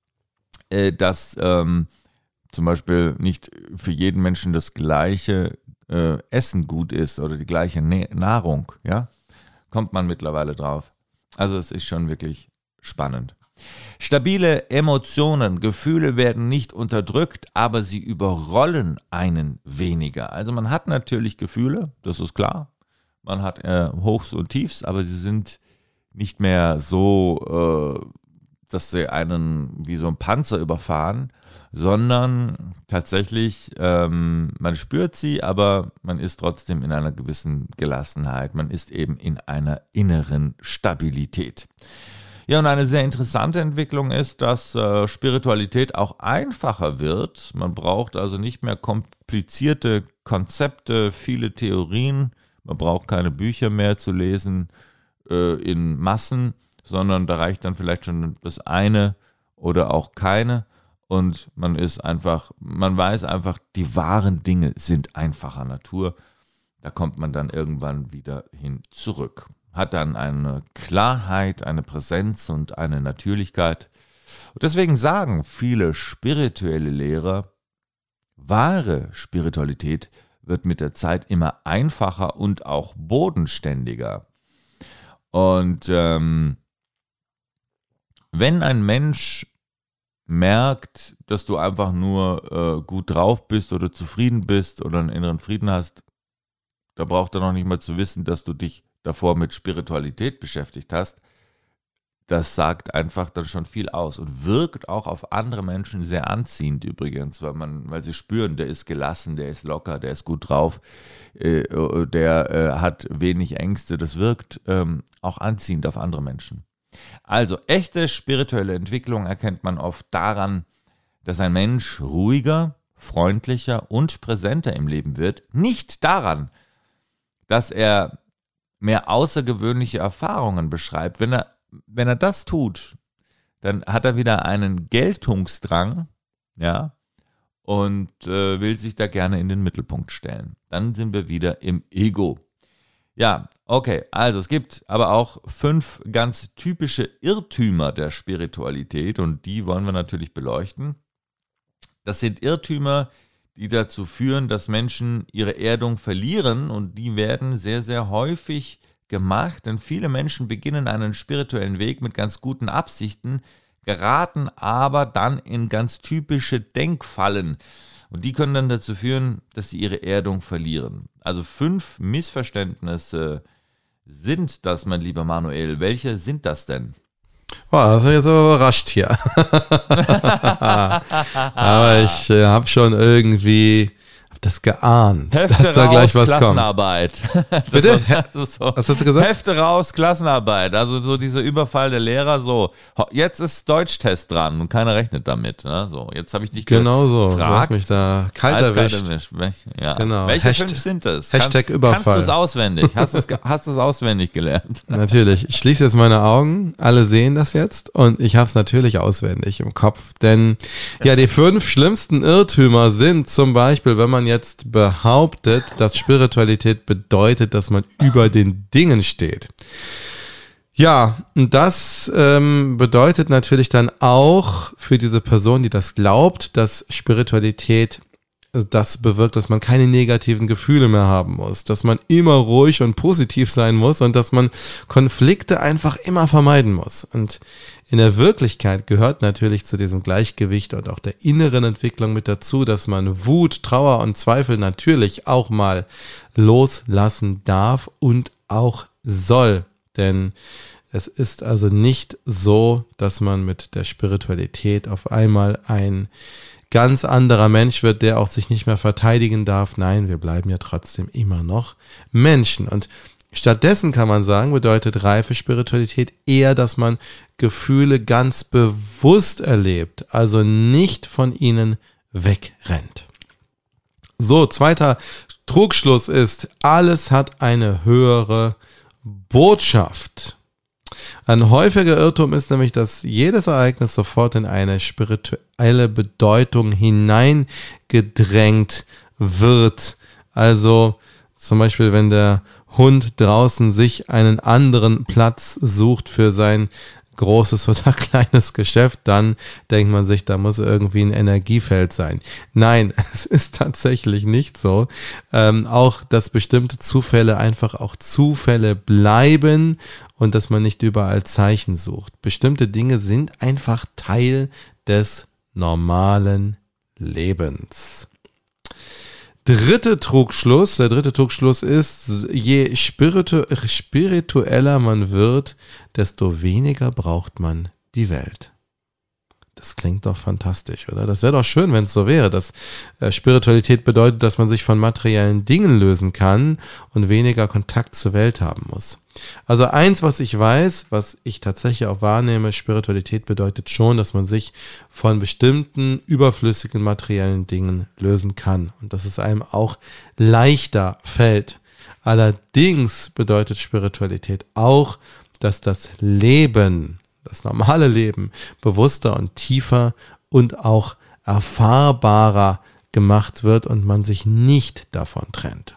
dass zum Beispiel nicht für jeden Menschen das gleiche Essen gut ist oder die gleiche Nahrung, ja, kommt man mittlerweile drauf. Also es ist schon wirklich spannend. Stabile Emotionen, Gefühle werden nicht unterdrückt, aber sie überrollen einen weniger. Also man hat natürlich Gefühle, das ist klar. Man hat Hochs und Tiefs, aber sie sind nicht mehr so, dass sie einen wie so ein Panzer überfahren, sondern tatsächlich, man spürt sie, aber man ist trotzdem in einer gewissen Gelassenheit. Man ist eben in einer inneren Stabilität. Ja, und eine sehr interessante Entwicklung ist, dass Spiritualität auch einfacher wird. Man braucht also nicht mehr komplizierte Konzepte, viele Theorien. Man braucht keine Bücher mehr zu lesen in Massen, sondern da reicht dann vielleicht schon das eine oder auch keine. Und man weiß einfach, die wahren Dinge sind einfacher Natur. Da kommt man dann irgendwann wieder hin zurück. Hat dann eine Klarheit, eine Präsenz und eine Natürlichkeit. Und deswegen sagen viele spirituelle Lehrer, wahre Spiritualität wird mit der Zeit immer einfacher und auch bodenständiger. Und wenn ein Mensch merkt, dass du einfach nur gut drauf bist oder zufrieden bist oder einen inneren Frieden hast, da braucht er noch nicht mal zu wissen, dass du dich davor mit Spiritualität beschäftigt hast. Das sagt einfach dann schon viel aus und wirkt auch auf andere Menschen sehr anziehend übrigens, weil sie spüren, der ist gelassen, der ist locker, der ist gut drauf, der hat wenig Ängste. Das wirkt auch anziehend auf andere Menschen. Also echte spirituelle Entwicklung erkennt man oft daran, dass ein Mensch ruhiger, freundlicher und präsenter im Leben wird. Nicht daran, dass er mehr außergewöhnliche Erfahrungen beschreibt. Wenn er das tut, dann hat er wieder einen Geltungsdrang, ja, und will sich da gerne in den Mittelpunkt stellen. Dann sind wir wieder im Ego. Ja, okay, also es gibt aber auch 5 ganz typische Irrtümer der Spiritualität und die wollen wir natürlich beleuchten. Das sind Irrtümer, die dazu führen, dass Menschen ihre Erdung verlieren und die werden sehr, sehr häufig gemacht, denn viele Menschen beginnen einen spirituellen Weg mit ganz guten Absichten, geraten aber dann in ganz typische Denkfallen und die können dann dazu führen, dass sie ihre Erdung verlieren. Also 5 Missverständnisse sind das, mein lieber Manuel. Welche sind das denn? Boah, das hat mich jetzt aber überrascht hier. Aber ich habe schon irgendwie das geahnt, Hefte dass da raus, gleich was Klassenarbeit. Bitte? So. Was hast du gesagt? Hefte raus, Klassenarbeit. Also so dieser Überfall der Lehrer, so, jetzt ist Deutschtest dran und keiner rechnet damit. Ne? So, jetzt habe ich dich Genau so, du hast gefragt. mich da kalt erwischt. Ja. Genau. Welche Hasht- 5 sind es? Hashtag Überfall. Kannst du es auswendig? Hast du es auswendig gelernt? Natürlich. Ich schließe jetzt meine Augen. Alle sehen das jetzt. Und ich habe es natürlich auswendig im Kopf. Denn ja, die 5 schlimmsten Irrtümer sind zum Beispiel, wenn man jetzt behauptet, dass Spiritualität bedeutet, dass man über den Dingen steht. Ja, und das bedeutet natürlich dann auch für diese Person, die das glaubt, dass Spiritualität das bewirkt, dass man keine negativen Gefühle mehr haben muss, dass man immer ruhig und positiv sein muss und dass man Konflikte einfach immer vermeiden muss. Und in der Wirklichkeit gehört natürlich zu diesem Gleichgewicht und auch der inneren Entwicklung mit dazu, dass man Wut, Trauer und Zweifel natürlich auch mal loslassen darf und auch soll. Denn es ist also nicht so, dass man mit der Spiritualität auf einmal ein ganz anderer Mensch wird, der auch sich nicht mehr verteidigen darf. Nein, wir bleiben ja trotzdem immer noch Menschen. Und stattdessen kann man sagen, bedeutet reife Spiritualität eher, dass man Gefühle ganz bewusst erlebt, also nicht von ihnen wegrennt. So, zweiter Trugschluss ist, alles hat eine höhere Botschaft. Ein häufiger Irrtum ist nämlich, dass jedes Ereignis sofort in eine spirituelle Bedeutung hineingedrängt wird. Also zum Beispiel, wenn der Hund draußen sich einen anderen Platz sucht für sein großes oder kleines Geschäft, dann denkt man sich, da muss irgendwie ein Energiefeld sein. Nein, es ist tatsächlich nicht so. Auch, dass bestimmte Zufälle einfach auch Zufälle bleiben und dass man nicht überall Zeichen sucht. Bestimmte Dinge sind einfach Teil des normalen Lebens. Der dritte Trugschluss ist, je spiritueller man wird, desto weniger braucht man die Welt. Das klingt doch fantastisch, oder? Das wäre doch schön, wenn es so wäre, dass Spiritualität bedeutet, dass man sich von materiellen Dingen lösen kann und weniger Kontakt zur Welt haben muss. Also eins, was ich weiß, was ich tatsächlich auch wahrnehme, Spiritualität bedeutet schon, dass man sich von bestimmten überflüssigen materiellen Dingen lösen kann und dass es einem auch leichter fällt. Allerdings bedeutet Spiritualität auch, dass das Leben, das normale Leben, bewusster und tiefer und auch erfahrbarer gemacht wird und man sich nicht davon trennt.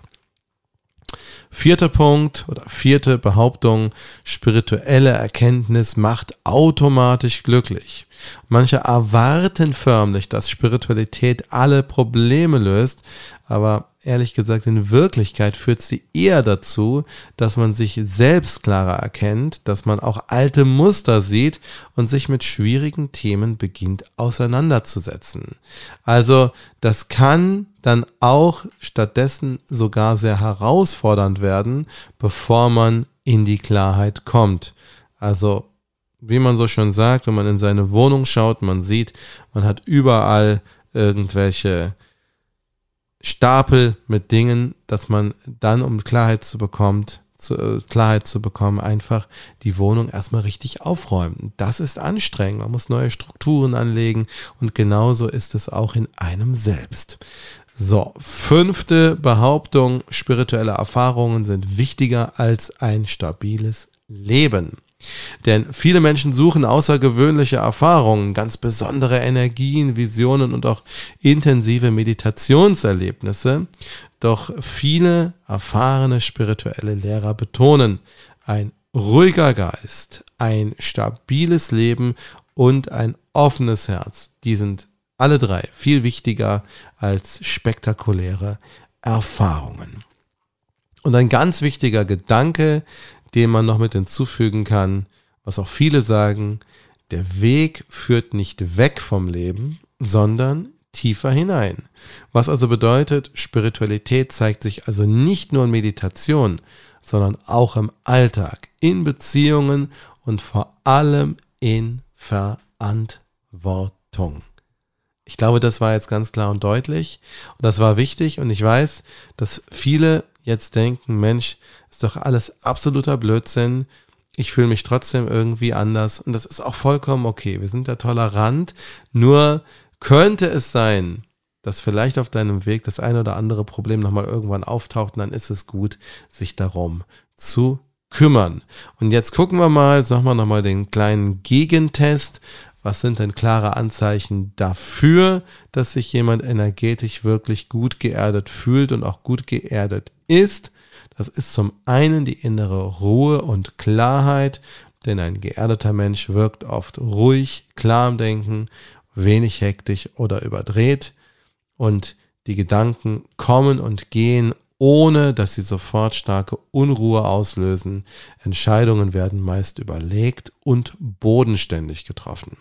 Vierter Punkt oder vierte Behauptung, spirituelle Erkenntnis macht automatisch glücklich. Manche erwarten förmlich, dass Spiritualität alle Probleme löst, aber ehrlich gesagt, in Wirklichkeit führt sie eher dazu, dass man sich selbst klarer erkennt, dass man auch alte Muster sieht und sich mit schwierigen Themen beginnt auseinanderzusetzen. Also das kann dann auch stattdessen sogar sehr herausfordernd werden, bevor man in die Klarheit kommt. Also wie man so schön sagt, wenn man in seine Wohnung schaut, man sieht, man hat überall irgendwelche Stapel mit Dingen, dass man dann, um Klarheit zu bekommen, einfach die Wohnung erstmal richtig aufräumen. Das ist anstrengend, man muss neue Strukturen anlegen und genauso ist es auch in einem selbst. So, 5. Behauptung, spirituelle Erfahrungen sind wichtiger als ein stabiles Leben. Denn viele Menschen suchen außergewöhnliche Erfahrungen, ganz besondere Energien, Visionen und auch intensive Meditationserlebnisse. Doch viele erfahrene spirituelle Lehrer betonen, ein ruhiger Geist, ein stabiles Leben und ein offenes Herz, die sind alle 3 viel wichtiger als spektakuläre Erfahrungen. Und ein ganz wichtiger Gedanke, den man noch mit hinzufügen kann, was auch viele sagen, der Weg führt nicht weg vom Leben, sondern tiefer hinein. Was also bedeutet, Spiritualität zeigt sich also nicht nur in Meditation, sondern auch im Alltag, in Beziehungen und vor allem in Verantwortung. Ich glaube, das war jetzt ganz klar und deutlich und das war wichtig und ich weiß, dass viele jetzt denken, Mensch, ist doch alles absoluter Blödsinn, ich fühle mich trotzdem irgendwie anders und das ist auch vollkommen okay, wir sind da tolerant, nur könnte es sein, dass vielleicht auf deinem Weg das eine oder andere Problem nochmal irgendwann auftaucht und dann ist es gut, sich darum zu kümmern. Und jetzt gucken wir mal, sagen wir nochmal den kleinen Gegentest. Was sind denn klare Anzeichen dafür, dass sich jemand energetisch wirklich gut geerdet fühlt und auch gut geerdet ist? Das ist zum einen die innere Ruhe und Klarheit, denn ein geerdeter Mensch wirkt oft ruhig, klar im Denken, wenig hektisch oder überdreht und die Gedanken kommen und gehen, ohne dass sie sofort starke Unruhe auslösen. Entscheidungen werden meist überlegt und bodenständig getroffen.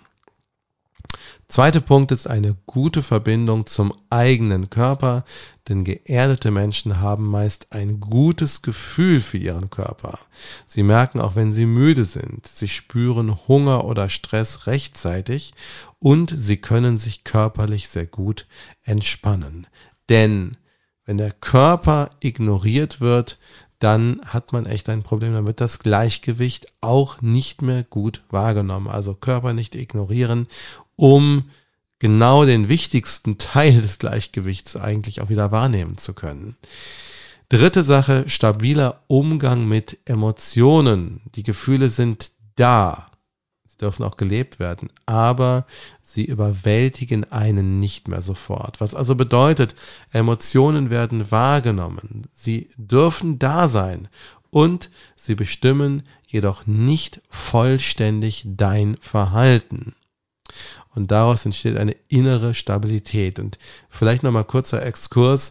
Zweiter Punkt ist eine gute Verbindung zum eigenen Körper, denn geerdete Menschen haben meist ein gutes Gefühl für ihren Körper. Sie merken auch, wenn sie müde sind, sie spüren Hunger oder Stress rechtzeitig und sie können sich körperlich sehr gut entspannen. Denn wenn der Körper ignoriert wird, dann hat man echt ein Problem, dann wird das Gleichgewicht auch nicht mehr gut wahrgenommen. Also Körper nicht ignorieren, um genau den wichtigsten Teil des Gleichgewichts eigentlich auch wieder wahrnehmen zu können. Dritte Sache, stabiler Umgang mit Emotionen. Die Gefühle sind da. Sie dürfen auch gelebt werden, aber sie überwältigen einen nicht mehr sofort. Was also bedeutet, Emotionen werden wahrgenommen. Sie dürfen da sein und sie bestimmen jedoch nicht vollständig dein Verhalten. Und daraus entsteht eine innere Stabilität. Und vielleicht nochmal kurzer Exkurs.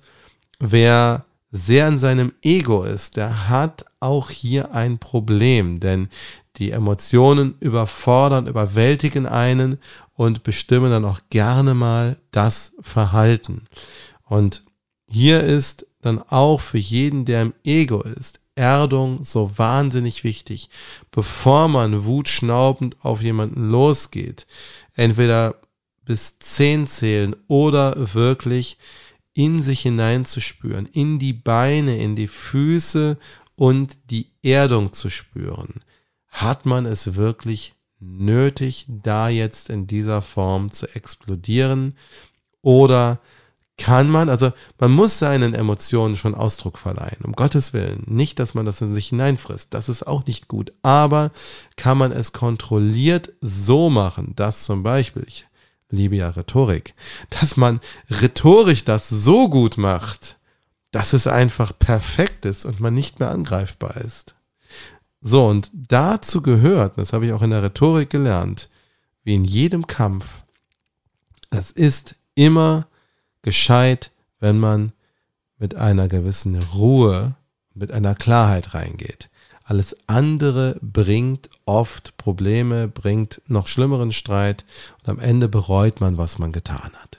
Wer sehr in seinem Ego ist, der hat auch hier ein Problem. Denn die Emotionen überfordern, überwältigen einen und bestimmen dann auch gerne mal das Verhalten. Und hier ist dann auch für jeden, der im Ego ist, Erdung so wahnsinnig wichtig, bevor man wutschnaubend auf jemanden losgeht. Entweder bis 10 zählen oder wirklich in sich hineinzuspüren, in die Beine, in die Füße und die Erdung zu spüren. Hat man es wirklich nötig, da jetzt in dieser Form zu explodieren? Oder kann man, also man muss seinen Emotionen schon Ausdruck verleihen, um Gottes Willen. Nicht, dass man das in sich hineinfrisst, das ist auch nicht gut. Aber kann man es kontrolliert so machen, dass zum Beispiel, ich liebe ja Rhetorik, dass man rhetorisch das so gut macht, dass es einfach perfekt ist und man nicht mehr angreifbar ist. So, und dazu gehört, das habe ich auch in der Rhetorik gelernt, wie in jedem Kampf, es ist immer gescheit, wenn man mit einer gewissen Ruhe, mit einer Klarheit reingeht. Alles andere bringt oft Probleme, bringt noch schlimmeren Streit und am Ende bereut man, was man getan hat.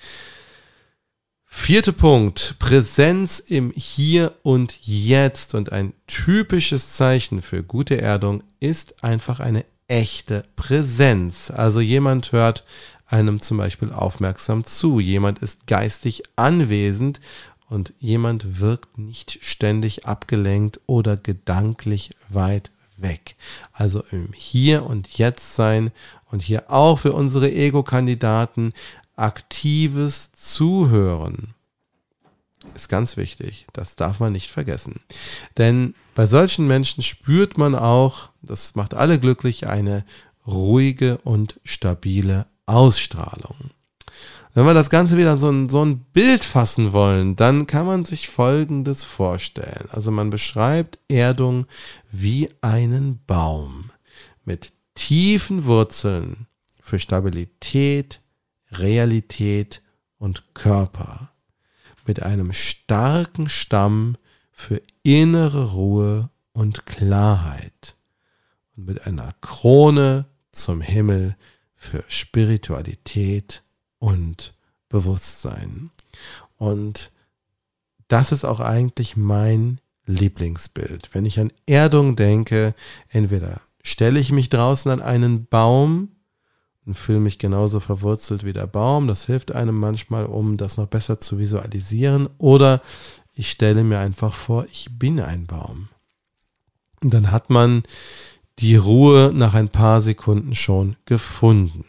4. Punkt, Präsenz im Hier und Jetzt, und ein typisches Zeichen für gute Erdung ist einfach eine echte Präsenz. Also jemand hört einem zum Beispiel aufmerksam zu, jemand ist geistig anwesend und jemand wirkt nicht ständig abgelenkt oder gedanklich weit weg. Also im Hier und Jetzt sein und hier auch für unsere Ego-Kandidaten aktives Zuhören ist ganz wichtig. Das darf man nicht vergessen. Denn bei solchen Menschen spürt man auch, das macht alle glücklich, eine ruhige und stabile Ausstrahlung. Wenn wir das Ganze wieder so ein Bild fassen wollen, dann kann man sich Folgendes vorstellen. Also man beschreibt Erdung wie einen Baum mit tiefen Wurzeln für Stabilität, Realität und Körper, mit einem starken Stamm für innere Ruhe und Klarheit und mit einer Krone zum Himmel für Spiritualität und Bewusstsein. Und das ist auch eigentlich mein Lieblingsbild. Wenn ich an Erdung denke, entweder stelle ich mich draußen an einen Baum und fühle mich genauso verwurzelt wie der Baum. Das hilft einem manchmal, um das noch besser zu visualisieren. Oder ich stelle mir einfach vor, ich bin ein Baum. Und dann hat man die Ruhe nach ein paar Sekunden schon gefunden.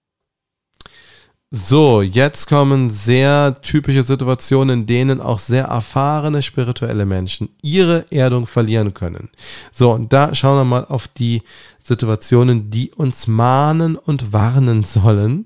So, jetzt kommen sehr typische Situationen, in denen auch sehr erfahrene spirituelle Menschen ihre Erdung verlieren können. So, und da schauen wir mal auf die Situationen, die uns mahnen und warnen sollen.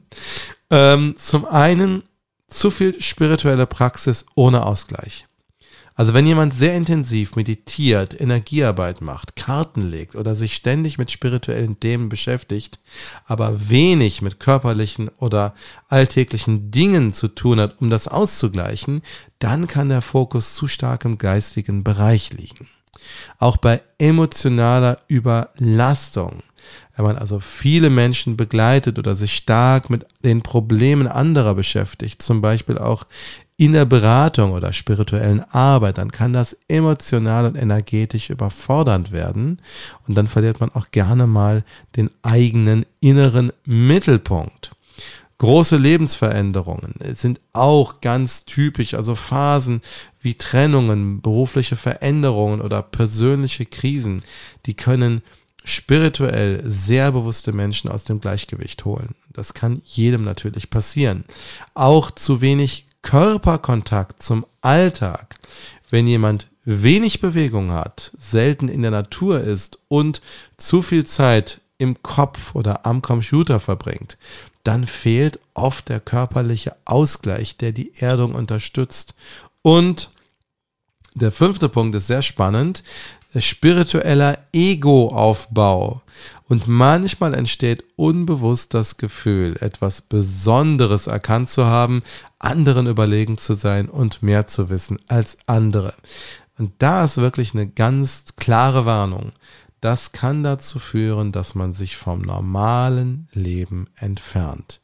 Zum einen zu viel spirituelle Praxis ohne Ausgleich. Also wenn jemand sehr intensiv meditiert, Energiearbeit macht, Karten legt oder sich ständig mit spirituellen Themen beschäftigt, aber wenig mit körperlichen oder alltäglichen Dingen zu tun hat, um das auszugleichen, dann kann der Fokus zu stark im geistigen Bereich liegen. Auch bei emotionaler Überlastung, wenn man also viele Menschen begleitet oder sich stark mit den Problemen anderer beschäftigt, zum Beispiel auch in der Beratung oder spirituellen Arbeit, dann kann das emotional und energetisch überfordernd werden und dann verliert man auch gerne mal den eigenen inneren Mittelpunkt. Große Lebensveränderungen sind auch ganz typisch, also Phasen wie Trennungen, berufliche Veränderungen oder persönliche Krisen, die können spirituell sehr bewusste Menschen aus dem Gleichgewicht holen. Das kann jedem natürlich passieren. Auch zu wenig Körperkontakt zum Alltag, wenn jemand wenig Bewegung hat, selten in der Natur ist und zu viel Zeit im Kopf oder am Computer verbringt, dann fehlt oft der körperliche Ausgleich, der die Erdung unterstützt. Und der 5. Punkt ist sehr spannend, spiritueller Ego-Aufbau. Und manchmal entsteht unbewusst das Gefühl, etwas Besonderes erkannt zu haben, anderen überlegen zu sein und mehr zu wissen als andere. Und da ist wirklich eine ganz klare Warnung. Das kann dazu führen, dass man sich vom normalen Leben entfernt.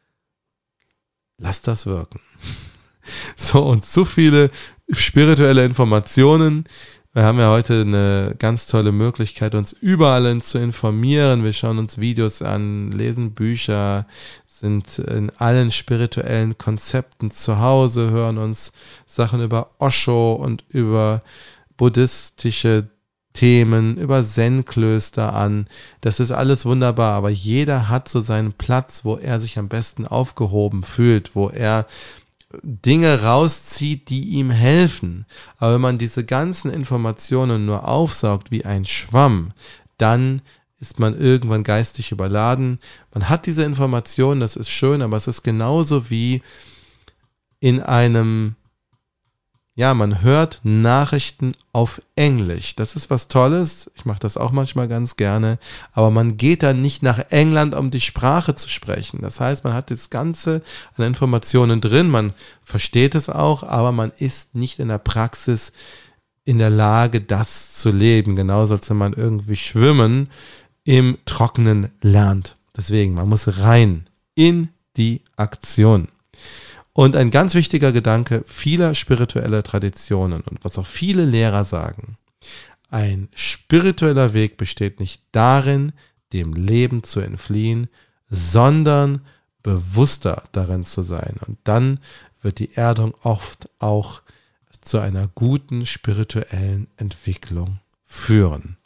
Lass das wirken. So, und zu viele spirituelle Informationen. Wir haben ja heute eine ganz tolle Möglichkeit, uns überall zu informieren. Wir schauen uns Videos an, lesen Bücher, sind in allen spirituellen Konzepten zu Hause, hören uns Sachen über Osho und über buddhistische Themen, über Zen-Klöster an. Das ist alles wunderbar, aber jeder hat so seinen Platz, wo er sich am besten aufgehoben fühlt, wo er Dinge rauszieht, die ihm helfen. Aber wenn man diese ganzen Informationen nur aufsaugt wie ein Schwamm, dann ist man irgendwann geistig überladen. Man hat diese Informationen, das ist schön, aber es ist genauso wie in einem, ja, man hört Nachrichten auf Englisch. Das ist was Tolles. Ich mache das auch manchmal ganz gerne. Aber man geht dann nicht nach England, um die Sprache zu sprechen. Das heißt, man hat das Ganze an Informationen drin. Man versteht es auch, aber man ist nicht in der Praxis in der Lage, das zu leben. Genauso als wenn man irgendwie schwimmen im Trockenen lernt. Deswegen, man muss rein in die Aktion. Und ein ganz wichtiger Gedanke vieler spiritueller Traditionen und was auch viele Lehrer sagen, ein spiritueller Weg besteht nicht darin, dem Leben zu entfliehen, sondern bewusster darin zu sein. Und dann wird die Erdung oft auch zu einer guten spirituellen Entwicklung führen.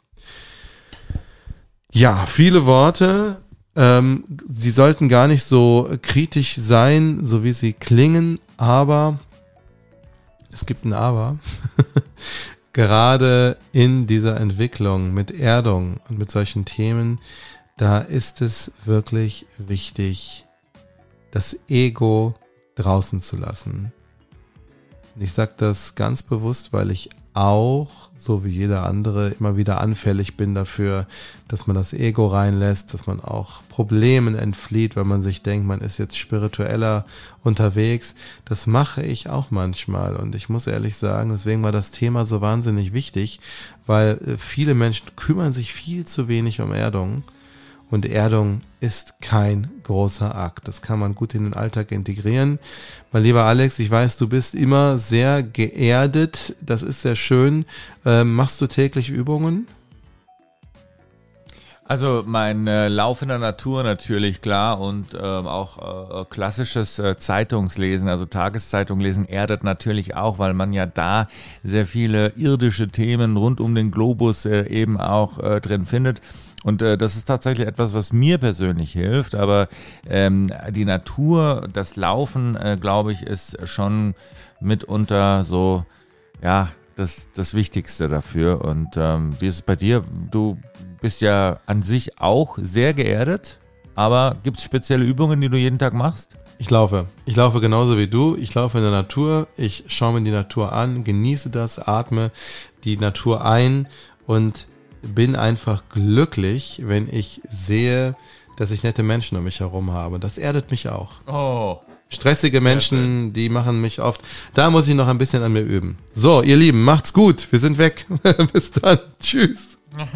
Ja, viele Worte. Sie sollten gar nicht so kritisch sein, so wie sie klingen, aber es gibt ein Aber. Gerade in dieser Entwicklung mit Erdung und mit solchen Themen, da ist es wirklich wichtig, das Ego draußen zu lassen. Und ich sage das ganz bewusst, weil ich auch, so wie jeder andere, immer wieder anfällig bin dafür, dass man das Ego reinlässt, dass man auch Problemen entflieht, weil man sich denkt, man ist jetzt spiritueller unterwegs. Das mache ich auch manchmal und ich muss ehrlich sagen, deswegen war das Thema so wahnsinnig wichtig, weil viele Menschen kümmern sich viel zu wenig um Erdung. Und Erdung ist kein großer Akt. Das kann man gut in den Alltag integrieren. Mein lieber Alex, ich weiß, du bist immer sehr geerdet. Das ist sehr schön. Machst du täglich Übungen? Also mein Lauf in der Natur natürlich, klar, und auch klassisches Zeitungslesen, also Tageszeitung lesen, erdet natürlich auch, weil man ja da sehr viele irdische Themen rund um den Globus eben auch drin findet. Und das ist tatsächlich etwas, was mir persönlich hilft, aber die Natur, das Laufen, glaube ich, ist schon mitunter so, ja, das Wichtigste dafür. Und wie ist es bei dir? Du bist ja an sich auch sehr geerdet, aber gibt es spezielle Übungen, die du jeden Tag machst? Ich laufe genauso wie du. Ich laufe in der Natur, ich schaue mir die Natur an, genieße das, atme die Natur ein und bin einfach glücklich, wenn ich sehe, dass ich nette Menschen um mich herum habe. Das erdet mich auch. Oh. Stressige Menschen, die machen mich oft. Da muss ich noch ein bisschen an mir üben. So, ihr Lieben, macht's gut. Wir sind weg. Bis dann. Tschüss.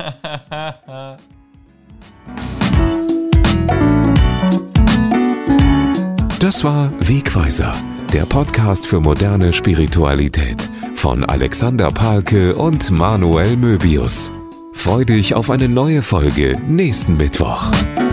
Das war Wegweiser, der Podcast für moderne Spiritualität von Alexander Pahlke und Manuel Möbius. Freu dich auf eine neue Folge nächsten Mittwoch.